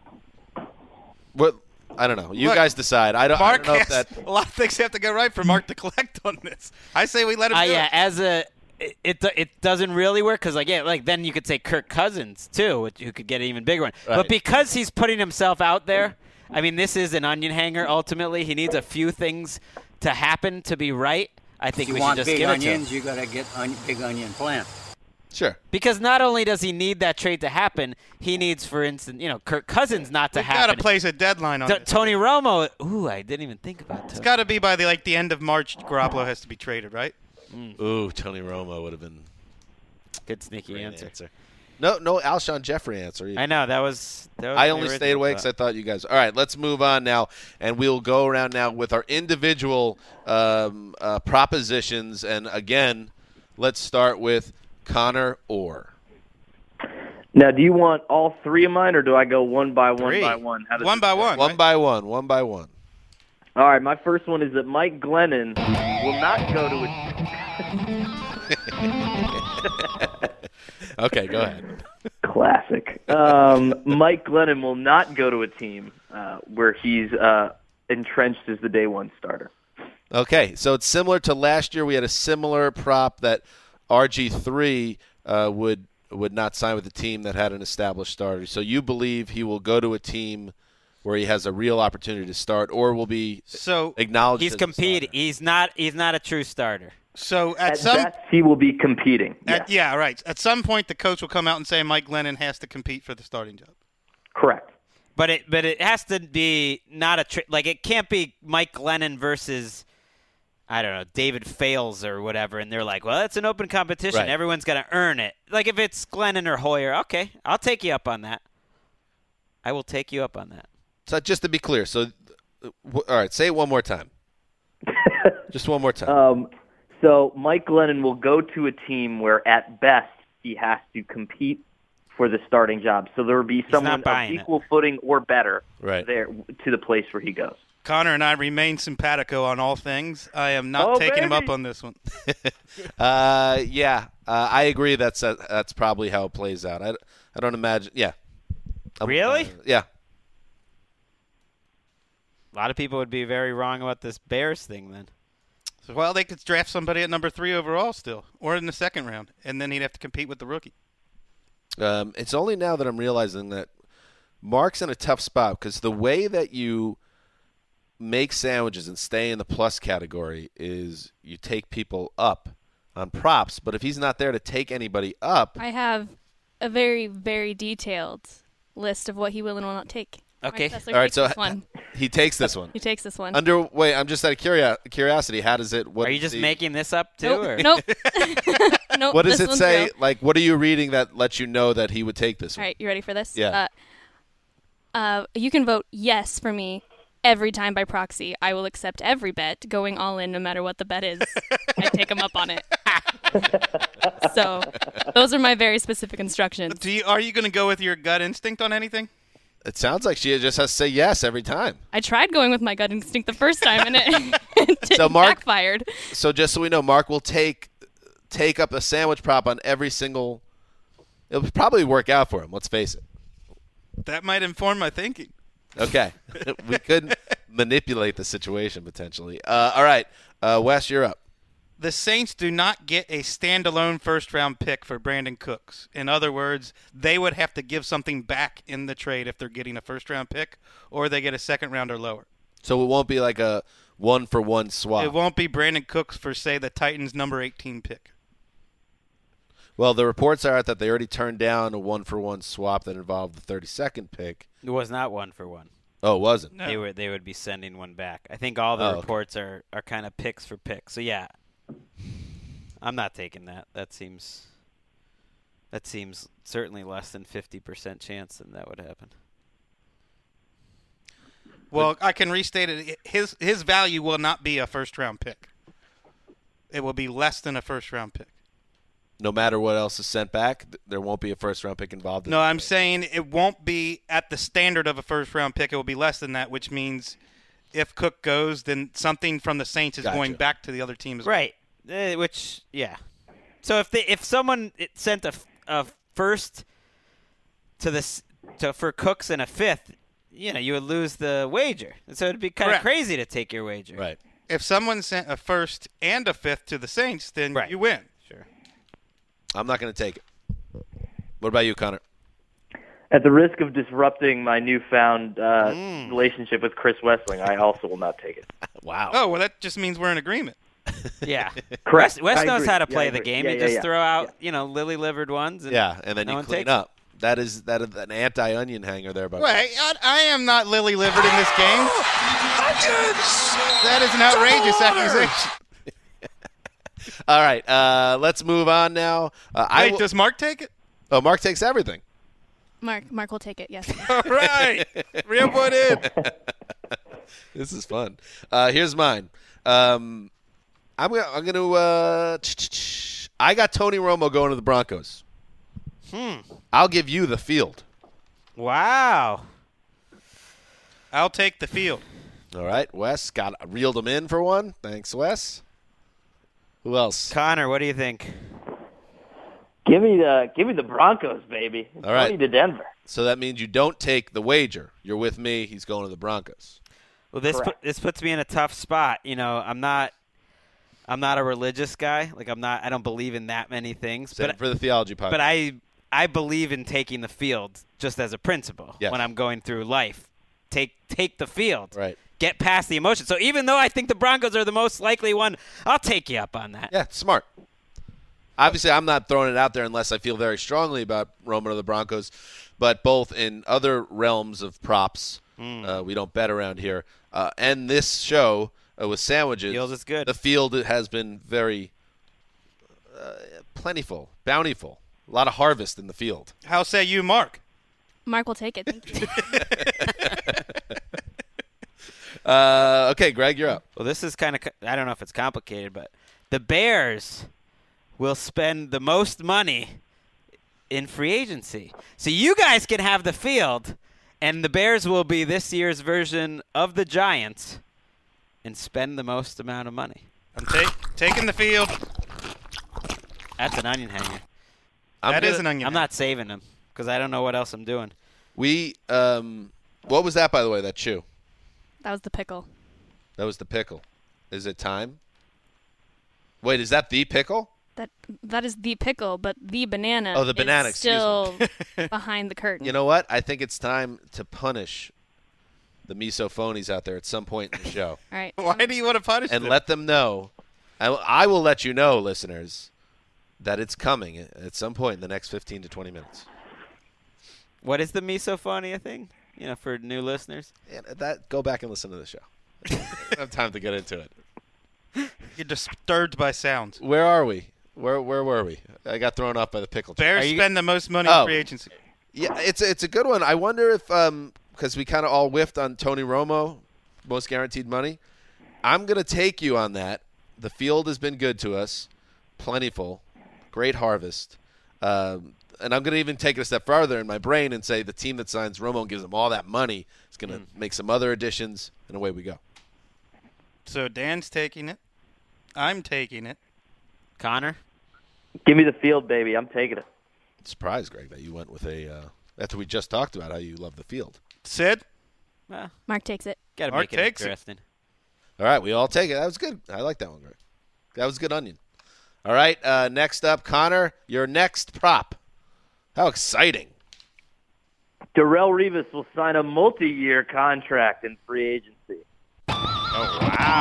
What? I don't know. You Look, guys decide. I don't, I Mark don't know if has, that. a lot of things have to go right for Mark to collect on this. I say we let him Uh, do yeah, it. as a it it, it doesn't really work because like yeah, like then you could say Kirk Cousins too, which- who could get an even bigger one. Right. But because he's putting himself out there, I mean, this is an onion hanger. Ultimately, he needs a few things to happen to be right. I think If you we want should just big give onions, it to him. you got to get on, big onion plant. Sure. Because not only does he need that trade to happen, he needs, for instance, you know, Kirk Cousins not to We've got happen. to place a deadline on T- this. Tony Romo. Ooh, I didn't even think about It's that. got to be by the like the end of March. Garoppolo has to be traded, right? Ooh, Tony Romo would have been Good sneaky great answer. answer. No, no Alshon Jeffrey answer. Either. I know that was. That was I the only original stayed away because I thought. thought you guys. All right, let's move on now, and we'll go around now with our individual um, uh, propositions. And again, let's start with Connor Orr. Now, do you want all three of mine, or do I go one by one Three. by one? How does One it by work? one. One right? by one, one by one. All right, my first one is that Mike Glennon will not go to a Okay, go ahead. classic. Um, Mike Glennon will not go to a team uh, where he's uh, entrenched as the day one starter. Okay, so it's similar to last year. We had a similar prop that R G three uh, would would not sign with a team that had an established starter. So you believe he will go to a team where he has a real opportunity to start, or will be So acknowledged. He's as a competing. starter? He's not. He's not a true starter. so at, At some best, he will be competing. at, Yes. yeah, right. At some point, the coach will come out and say Mike Glennon has to compete for the starting job. Correct. But it. But it has to be not a tri- like it can't be Mike Glennon versus. I don't know, David Fales or whatever, and they're like, well, it's an open competition. Right. Everyone's got to earn it. Like, if it's Glennon or Hoyer, okay, I'll take you up on that. I will take you up on that. So just to be clear, so uh, w- all right, say it one more time. Just one more time. Um, so Mike Glennon will go to a team where, at best, he has to compete for the starting job. So there will be not someone of buying it. equal footing or better Right. there to the place where he goes. Connor and I remain simpatico on all things. I am not Oh, taking him baby. up on this one. Uh, yeah, uh, I agree. That's uh, that's probably how it plays out. I, I don't imagine. Yeah. Um, Really? uh, yeah. A lot of people would be very wrong about this Bears thing then. So, well, they could draft somebody at number three overall still, or in the second round, and then he'd have to compete with the rookie. Um, it's only now that I'm realizing that Mark's in a tough spot because the way that you make sandwiches and stay in the plus category is you take people up on props. But if he's not there to take anybody up, I have a very, very detailed list of what he will and will not take. Okay. Mark Sessler all right. takes So this one. he takes this one. He takes this one. Under wait, I'm just out of curio- curiosity. How does it? What Are you is just the- making this up too? Nope. Or? Nope. Nope. What does this it one's say? real. Like, what are you reading that lets you know that he would take this All one? right, you ready for this? Yeah. Uh, uh, you can vote yes for me every time by proxy. I will accept every bet, going all in no matter what the bet is. I take him up on it. So those are my very specific instructions. Do you, are you going to go with your gut instinct on anything? It sounds like she just has to say yes every time. I tried going with my gut instinct the first time, and it, it So Mark- backfired. So just so we know, Mark will take take up a sandwich prop on every single. It'll probably work out for him. Let's face it. That might inform my thinking. Okay, we could manipulate the situation potentially. Uh, all right, uh, Wes, you're up. The Saints do not get a standalone first-round pick for Brandon Cooks. In other words, they would have to give something back in the trade if they're getting a first-round pick, or they get a second round or lower. So it won't be like a one-for-one swap. It won't be Brandon Cooks for, say, the Titans' number eighteen pick. Well, the reports are that they already turned down a one-for-one swap that involved the thirty-second pick. It was not one for one. Oh, it wasn't? No. They were they would be sending one back. I think all the Oh, okay. reports are, are kind of picks for picks. So yeah, I'm not taking that. That seems that seems certainly less than fifty percent chance that that would happen. Well, I can restate it. His his value will not be a first-round pick. It will be less than a first-round pick. No matter what else is sent back, th- there won't be a first-round pick involved. In No, the I'm trade. saying it won't be at the standard of a first-round pick. It will be less than that, which means if Cook goes, then something from the Saints is Gotcha. going back to the other team as Right. Uh, which yeah. So if they if someone it sent a, f- a first to this to for Cooks and a fifth, you know, you would lose the wager. And so it'd be kind of Correct. crazy to take your wager. Right. If someone sent a first and a fifth to the Saints, then Right. you win. Sure. I'm not going to take it. What about you, Connor? At the risk of disrupting my newfound uh, Mm. relationship with Chris Wessling, I also will not take it. Wow. Oh, well, that just means we're in agreement. Yeah. Correct. Wes, Wes I knows agree. how to Yeah, play I the agree. game. Yeah, you yeah, just yeah. throw out, Yeah. you know, lily-livered ones. And Yeah, and then no you one clean takes up. That is that is an anti-onion hanger there. By Wait, I, I am not lily-livered in this game. That is an outrageous accusation. All right, uh, let's move on now. Uh, I Wait, will- does Mark take it? oh, Mark takes everything. Mark, Mark will take it. Yes. All right. Real point in. This is fun. Uh, here's mine. Um, I'm gonna. I'm gonna. Uh, I got Tony Romo going to the Broncos. Hmm. I'll give you the field. Wow. I'll take the field. All right, Wes got reeled him in for one. Thanks, Wes. Who else? Connor, what do you think? Give me the give me the Broncos, baby. All right. Tony to Denver. So that means you don't take the wager. You're with me. He's going to the Broncos. Well, this Correct. put, this puts me in a tough spot. You know, I'm not I'm not a religious guy. Like I'm not. I don't believe in that many things. Save but it for the theology podcast. but I I believe in taking the field just as a principle Yes. when I'm going through life. Take take the field. Right. Get past the emotion. So even though I think the Broncos are the most likely one, I'll take you up on that. Yeah, smart. Obviously, I'm not throwing it out there unless I feel very strongly about Romo to the Broncos. But both in other realms of props, Mm. uh, we don't bet around here. Uh, and this show uh, with sandwiches, Field is good. the field has been very uh, plentiful, bountiful. A lot of harvest in the field. How say you, Mark? Mark will take it. Thank you. Uh, okay, Greg, you're up. Well, this is kind of I don't know if it's complicated, but the Bears will spend the most money in free agency. So you guys can have the field, and the Bears will be this year's version of the Giants and spend the most amount of money. I'm take, taking the field. That's an onion hanger. I'm That is gonna- an onion. I'm not saving them because I don't know what else I'm doing. We, um, what was that, by the way, that shoe? That was the pickle. That was the pickle. Is it time? Wait, is that the pickle? That that is the pickle, but the banana. Oh, the banana, is excuse still me. behind the curtain. You know what? I think it's time to punish the misophonies out there at some point in the show. All right. Why do you want to punish And them? let them know. I, I will let you know, listeners, that it's coming at some point in the next fifteen to twenty minutes. What is the misophonia thing? You know, for new listeners? And that go back and listen to the show. I don't have time to get into it. You're disturbed by sounds. Where are we? Where where were we? I got thrown off by the pickle. Bears you, spend the most money oh, in free agency. Yeah, it's a, it's a good one. I wonder if um because we kind of all whiffed on Tony Romo, most guaranteed money. I'm gonna take you on that. The field has been good to us, plentiful, great harvest, um, and I'm gonna even take it a step farther in my brain and say the team that signs Romo and gives him all that money is gonna mm. make some other additions, and away we go. So Dan's taking it. I'm taking it. Connor? Give me the field, baby. I'm taking it. Surprised, Greg, that you went with a uh, – after we just talked about how you love the field. Sid? Well, Mark takes it. Got to Mark make it takes interesting. It. All right, we all take it. That was good. I like that one, Greg. That was a good onion. All right, uh, next up, Connor, your next prop. How exciting. Darrelle Revis will sign a multi-year contract in free agency. Oh,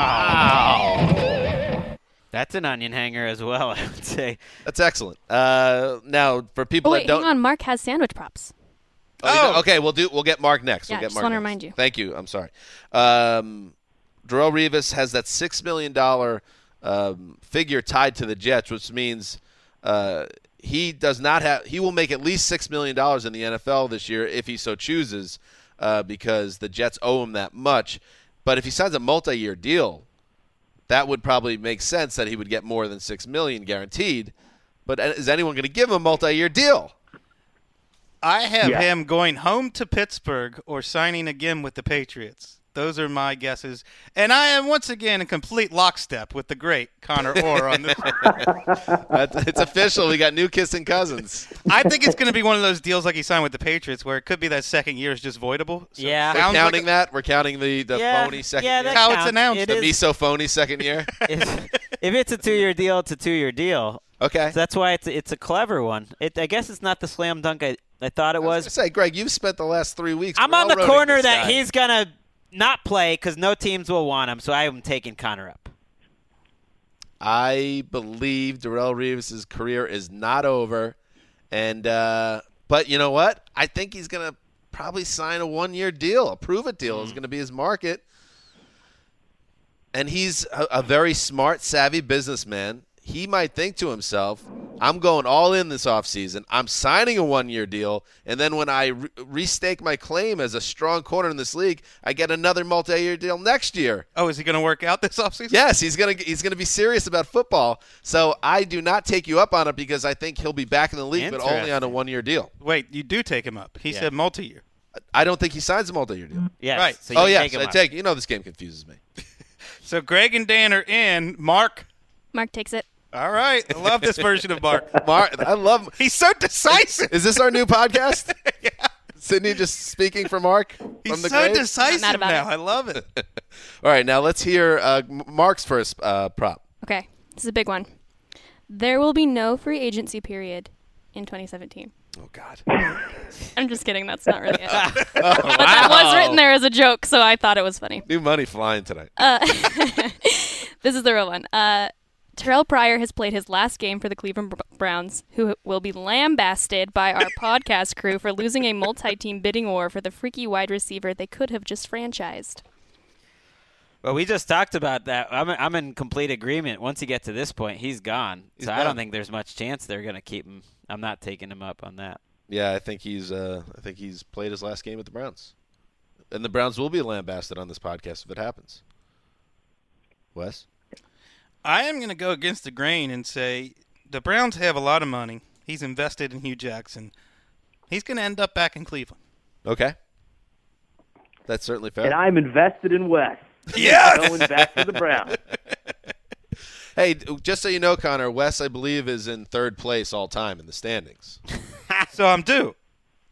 wow. That's an onion hanger as well, I would say. That's excellent. Uh, now, for people oh, wait, that don't – hang on. Mark has sandwich props. Oh, oh. Okay, we'll do. We'll get Mark next. Yeah, we'll get just Mark want to next. remind you. Thank you. I'm sorry. Um, Darrelle Revis has that six million dollars um, figure tied to the Jets, which means uh, he does not have – he will make at least six million dollars in the N F L this year if he so chooses uh, because the Jets owe him that much. But if he signs a multi-year deal, that would probably make sense that he would get more than six million dollars guaranteed. But is anyone going to give him a multi-year deal? I have yeah. him going home to Pittsburgh or signing again with the Patriots. Those are my guesses. And I am once again in complete lockstep with the great Connor Orr on this. It's official. We got new kissing cousins. I think it's going to be one of those deals like he signed with the Patriots where it could be that second year is just voidable. So yeah. We're counting like a, that? We're counting the, the yeah, phony second yeah, year? That's how counts. it's announced. It the is, miso-phony second year? if, if it's a two-year deal, it's a two-year deal. Okay. So that's why it's a, it's a clever one. It, I guess it's not the slam dunk I, I thought it I was. was. I say, Greg, you've spent the last three weeks. I'm on the railroading corner this that guy. he's going to not play because no teams will want him, so I'm taking Connor up. I believe Darrelle Revis' career is not over. and uh, But you know what? I think he's going to probably sign a one-year deal. A prove-it deal mm. is going to be his market. And he's a, a very smart, savvy businessman. He might think to himself, I'm going all in this offseason. I'm signing a one-year deal, and then when I re- restake my claim as a strong corner in this league, I get another multi-year deal next year. Oh, is he going to work out this offseason? Yes, he's going to he's going to be serious about football. So I do not take you up on it because I think he'll be back in the league, but only on a one-year deal. Wait, you do take him up. He yeah. said multi-year. I don't think he signs a multi-year deal. Yes. Right. So you oh, yes, take him I up. take You know this game confuses me. So Greg and Dan are in. Mark. Mark takes it. All right. I love this version of Mark. Mark, I love. He's so decisive. Is this our new podcast? Yeah. Sydney just speaking for Mark He's from the so grave? decisive Not about now. it. I love it. All right, now let's hear uh, Mark's first uh, prop. Okay, this is a big one. There will be no free agency period in twenty seventeen. Oh, God. I'm just kidding. That's not really it. oh, But that was written there as a joke, so I thought it was funny. New money flying tonight. Uh, this is the real one. Uh, Terrell Pryor has played his last game for the Cleveland Browns, who will be lambasted by our podcast crew for losing a multi-team bidding war for the freaky wide receiver they could have just franchised. Well, we just talked about that. I'm I'm in complete agreement. Once you get to this point, he's gone. He's so gone. I don't think there's much chance they're going to keep him. I'm not taking him up on that. Yeah, I think he's. Uh, I think he's played his last game with the Browns, and the Browns will be lambasted on this podcast if it happens. Wes, I am going to go against the grain and say the Browns have a lot of money. He's invested in Hugh Jackson. He's going to end up back in Cleveland. okay, that's certainly fair. And I'm invested in Wes. Yeah, going back to the Browns. Hey, just so you know, Connor, Wes, I believe, is in third place all time in the standings. So I'm due.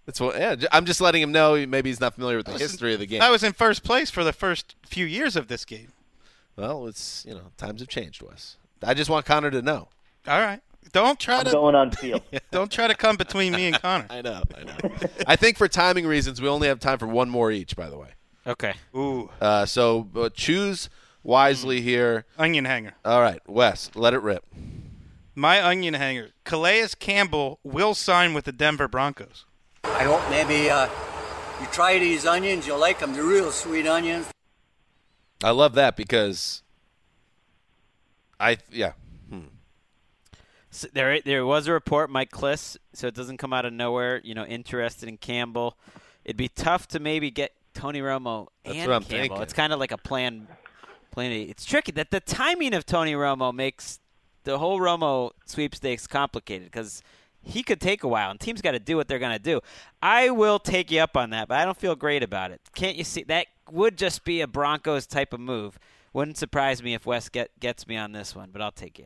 That's what. Yeah, I'm just letting him know. Maybe he's not familiar with the history in, of the game. I was in first place for the first few years of this game. Well, it's you know times have changed, Wes. I just want Connor to know. All right. Don't try I'm to going on field. Don't try to come between me and Connor. I know. I know. I think for timing reasons, we only have time for one more each. By the way. Okay. Ooh. Uh, so uh, choose wisely here. Onion hanger. All right, Wes, let it rip. My onion hanger. Calais Campbell will sign with the Denver Broncos. I hope maybe uh, you try these onions. You'll like them. They're real sweet onions. I love that because I yeah. Hmm. So there, there was a report, Mike Kliss, so it doesn't come out of nowhere. You know, interested in Campbell. It'd be tough to maybe get Tony Romo That's and what I'm Campbell. thinking. It's kind of like a plan. Plan. A. It's tricky. That the timing of Tony Romo makes the whole Romo sweepstakes complicated because he could take a while, and teams got to do what they're going to do. I will take you up on that, but I don't feel great about it. Can't you see that would just be a Broncos type of move? Wouldn't surprise me if Wes get, gets me on this one, but I'll take you.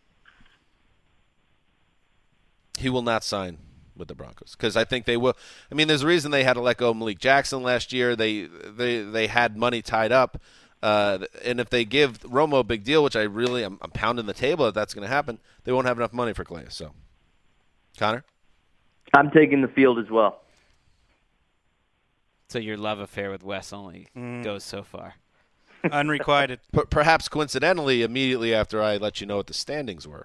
He will not sign with the Broncos because I think they will. I mean, there's a reason they had to let go of Malik Jackson last year. They they they had money tied up, uh, and if they give Romo a big deal, which I really I'm, I'm pounding the table that that's going to happen, they won't have enough money for Calais. So, Connor, I'm taking the field as well. So your love affair with Wes only Mm. goes so far. Unrequited. P- perhaps coincidentally, immediately after I let you know what the standings were.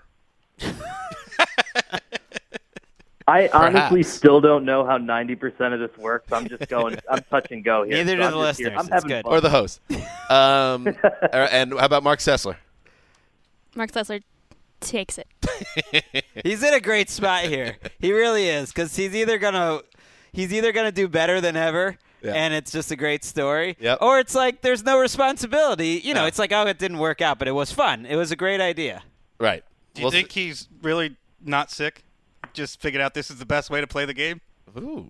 I honestly Perhaps. still don't know how ninety percent of this works. I'm just going. I'm touch and go here. Neither So do I'm the just here. listeners. I'm It's having good. fun. Or the host. Um, and how about Mark Sessler? Mark Sessler takes it. He's in a great spot here. He really is because he's either gonna he's either gonna do better than ever, Yeah. and it's just a great story, Yep. or it's like there's no responsibility. You know, No. it's like, oh, it didn't work out, but it was fun. It was a great idea. Right. Do you Well, think he's really not sick? Just figured out this is the best way to play the game? Ooh.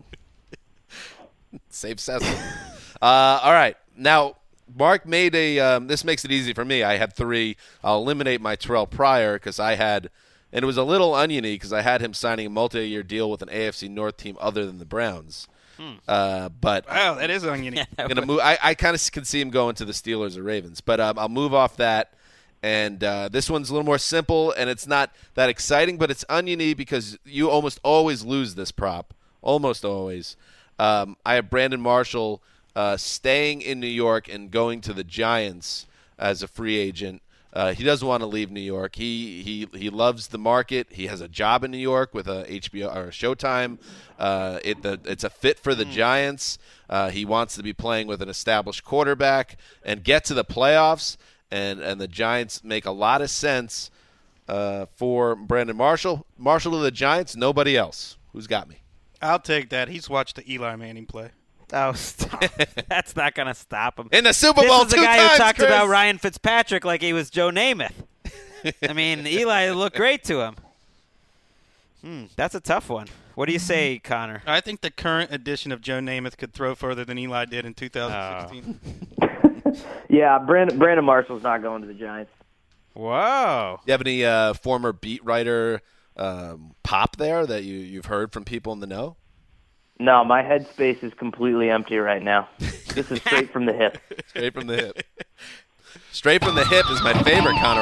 Save Sessler. uh, all right. Now, Mark made a um, – this makes it easy for me. I had three. I'll eliminate my Terrell Pryor because I had – and it was a little oniony because I had him signing a multi-year deal with an A F C North team other than the Browns. Hmm. Uh, but Wow, that is oniony. I'm gonna move. I, I kind of can see him going to the Steelers or Ravens, but um, I'll move off that. And uh, this one's a little more simple, and it's not that exciting, but it's oniony because you almost always lose this prop. Almost always. Um, I have Brandon Marshall uh, staying in New York and going to the Giants as a free agent. Uh, he doesn't want to leave New York. He he he loves the market. He has a job in New York with a H B O or a Showtime. Uh, it the, it's a fit for the Giants. Uh, he wants to be playing with an established quarterback and get to the playoffs. And and the Giants make a lot of sense uh, for Brandon Marshall. Marshall to the Giants. Nobody else. Who's got me? I'll take that. He's watched the Eli Manning play. Oh, stop. That's not going to stop him. In the Super This Bowl is the two guy times, who talked Chris. about Ryan Fitzpatrick like he was Joe Namath. I mean, Eli looked great to him. Hmm, that's a tough one. What do you say, Connor? I think the current edition of Joe Namath could throw further than Eli did in two thousand sixteen. Yeah, Brandon, Brandon Marshall's not going to the Giants. Whoa. You have any uh, former beat writer um, pop there that you, you've heard from people in the know? No, my headspace is completely empty right now. This is straight from the hip. Straight from the hip. Straight from the hip is my favorite Connor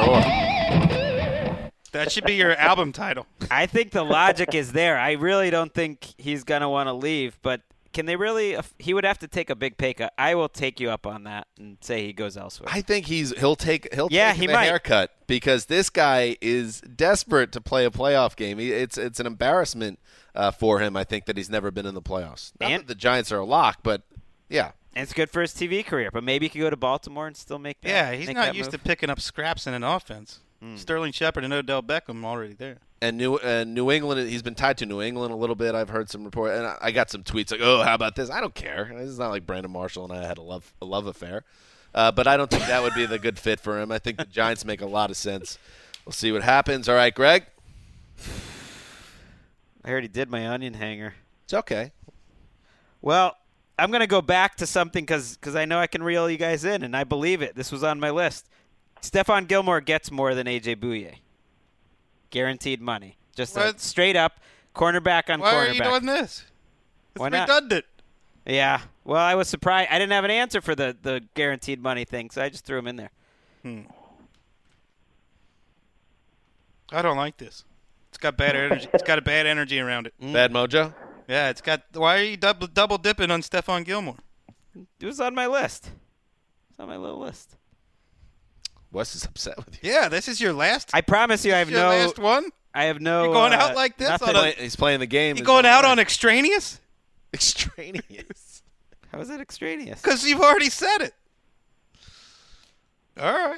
Orr. That should be your album title. I think the logic is there. I really don't think he's going to want to leave, but can they really – he would have to take a big pay cut. I will take you up on that and say he goes elsewhere. I think he's he'll take he'll Yeah, take he the might. haircut because this guy is desperate to play a playoff game. He, it's it's an embarrassment uh, for him. I think that he's never been in the playoffs. Not And- that the Giants are a lock, but yeah. And it's good for his T V career, but maybe he could go to Baltimore and still make that. Yeah, he's make not that used move. to picking up scraps in an offense. Sterling Shepard and Odell Beckham already there. And New uh, New England, he's been tied to New England a little bit. I've heard some report, and I, I got some tweets like, "Oh, how about this?" I don't care. It's not like Brandon Marshall and I had a love a love affair, uh, but I don't think that would be the good fit for him. I think the Giants make a lot of sense. We'll see what happens. All right, Greg. I already did my onion hanger. It's okay. Well, I'm going to go back to something because I know I can reel you guys in, and I believe it. This was on my list. Stephon Gilmore gets more than A J Bouye. Guaranteed money. Just a What? straight up cornerback on Why cornerback. are you doing this? Why not? redundant. Yeah. Well, I was surprised. I didn't have an answer for the, the guaranteed money thing, so I just threw him in there. Hmm. I don't like this. It's got bad energy. It's got a bad energy around it. Bad mojo? Yeah, it's got. Why are you double double dipping on Stephon Gilmore? It was on my list. It's on my little list. Wes is upset with you. Yeah, this is your last. I promise you, I have your no. last one. I have no. You're going uh, out like this nothing. on a- Play- He's playing the game. You His going own out way. on extraneous? Extraneous. How is that extraneous? Because you've already said it. All right.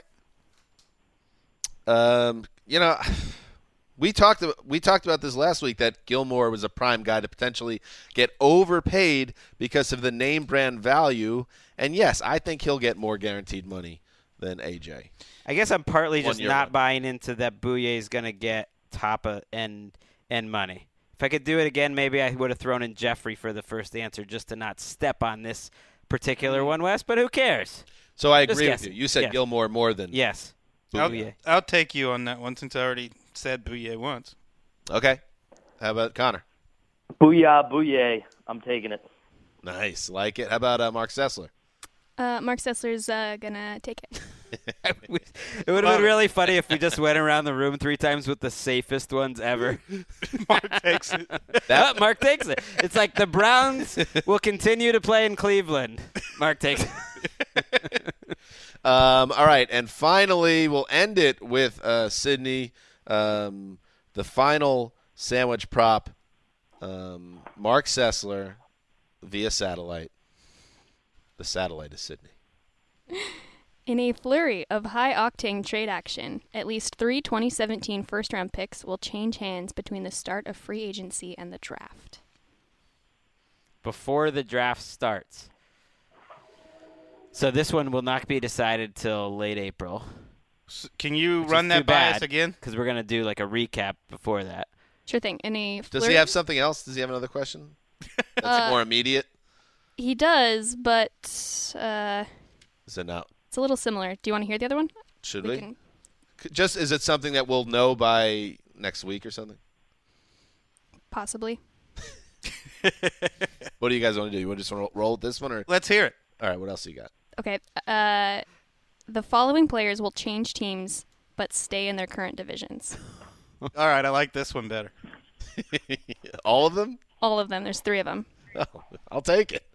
Um, you know, we talked we talked about this last week that Gilmore was a prime guy to potentially get overpaid because of the name brand value. And yes, I think he'll get more guaranteed money than A J. I guess I'm partly One just year not one. buying into that Bouye is going to get top of end end money. If I could do it again, maybe I would have thrown in Jeffrey for the first answer just to not step on this particular one, Wes. But who cares? So I Just agree with guessing. you. You said Yes. Gilmore more than Yes. I'll, Bouye. I'll take you on that one since I already said Bouye once. Okay. How about Connor? Booyah, booyah. I'm taking it. Nice, like it. How about uh, Mark Sessler? Uh, Mark Sessler's uh, gonna take it. It would have been really funny if we just went around the room three times with the safest ones ever. Mark takes it. That, Mark takes it. It's like the Browns will continue to play in Cleveland. Mark takes it. Um, all right, and finally, we'll end it with uh, Sydney, um, the final sandwich prop, um, Mark Sessler via satellite. The satellite is Sydney. In a flurry of high-octane trade action, at least three twenty seventeen first-round picks will change hands between the start of free agency and the draft. Before the draft starts. So this one will not be decided till late April. S- Can you which run is that too by bad, us again? Because we're going to do like a recap before that. Sure thing. In a Does flurry, he have something else? Does he have another question? That's Uh, more immediate. He does, but uh, Is it not? it's a little similar. Do you want to hear the other one? Should We we? can- C- Just is it something that we'll know by next week or something? Possibly. What do you guys want to do? You want to just roll, roll with this one, or Let's hear it. all right? What else you got? Okay. Uh, the following players will change teams but stay in their current divisions. All right, I like this one better. All of them? All of them. There's three of them. Oh, I'll take it.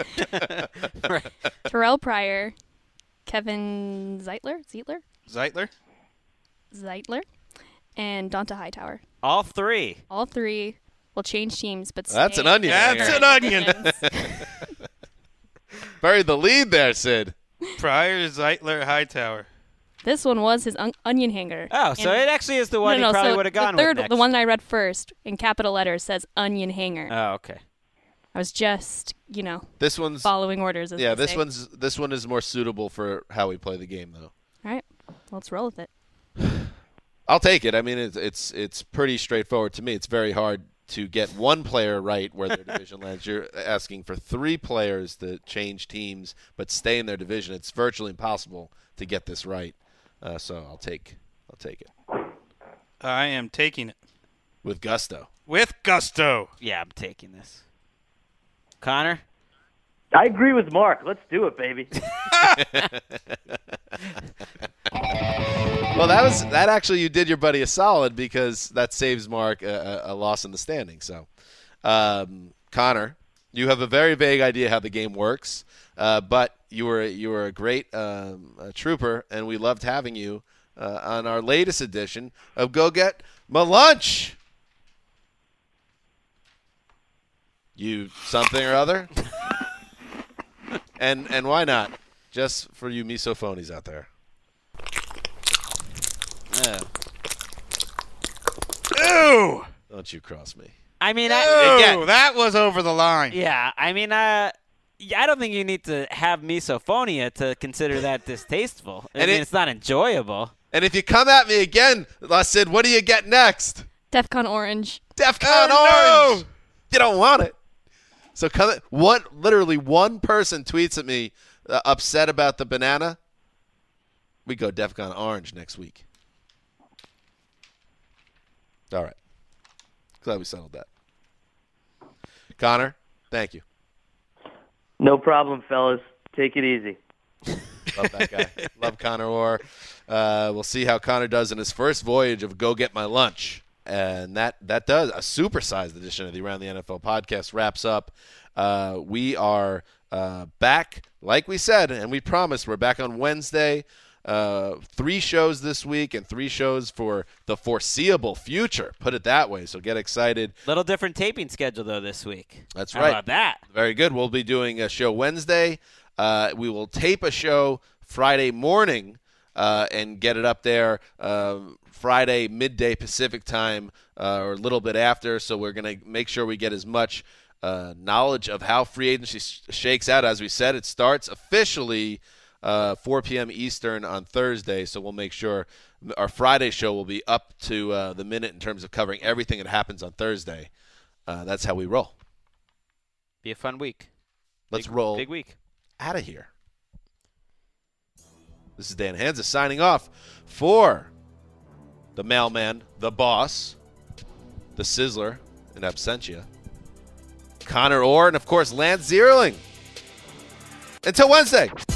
Terrell Pryor, Kevin Zeitler, Zeitler, Zeitler? Zeitler, and Donta Hightower. All three. All three will change teams but stay. That's an onion. That's hanger. an onion. divisions. Buried the lead there, Sid. Pryor, Zeitler, Hightower. This one was his un- onion hanger. Oh, so And- it actually is the one no, no, he probably so would have gone the third, with next. The one that I read first in capital letters says onion hanger. Oh, okay. I was just, you know, This one's following orders. As yeah. they This say. one's this one is more suitable for how we play the game, though. All right, let's roll with it. I'll take it. I mean, it's it's it's pretty straightforward to me. It's very hard to get one player right where their division lands. You're asking for three players to change teams but stay in their division. It's virtually impossible to get this right. Uh, so I'll take I'll take it I am taking it. with gusto. With gusto. Yeah, I'm taking this. Connor? I agree with Mark. Let's do it, baby. Well, that was that. Actually, you did your buddy a solid because that saves Mark a, a, a loss in the standing. So, um, Connor, you have a very vague idea how the game works, uh, but you were you were a great um, uh trooper, and we loved having you uh, on our latest edition of Go Get My Lunch. You something or other, and and why not? Just for you misophonies out there. Yeah. Ew! Don't you cross me. I mean, Ew, I, again, that was over the line. yeah, I mean, uh, yeah, I don't think you need to have misophonia to consider that distasteful. I And mean, it- it's not enjoyable. And if you come at me again, I said, what do you get next? DEFCON Orange. DEFCON Oh, Orange. You don't want it. So come at, one, literally one person tweets at me uh, upset about the banana. We go DEFCON Orange next week. All right. Glad we settled that. Connor, Thank you. No problem, fellas. Take it easy. Love that guy. Love Connor Orr. Uh, we'll see how Connor does in his first voyage of Go Get My Lunch. And that, that does a supersized edition of the Around the N F L podcast wraps up. Uh, we are uh, back, like we said, and we promised, we're back on Wednesday. Uh, three shows this week and three shows for the foreseeable future. Put it that way. So get excited. Little different taping schedule, though, this week. That's How right. about that? Very good. We'll be doing a show Wednesday. Uh, we will tape a show Friday morning uh, and get it up there uh, Friday midday Pacific time uh, or a little bit after. So we're going to make sure we get as much uh, knowledge of how free agency sh- shakes out. As we said, it starts officially uh, four p.m. Eastern on Thursday. So we'll make sure our Friday show will be up to uh, the minute in terms of covering everything that happens on Thursday. Uh, that's how we roll. Be a fun week. Let's big, roll. Big week. Out of here. This is Dan Hansa signing off for the mailman, the boss, the sizzler in absentia, Connor Orr, and, of course, Lance Zierling. Until Wednesday.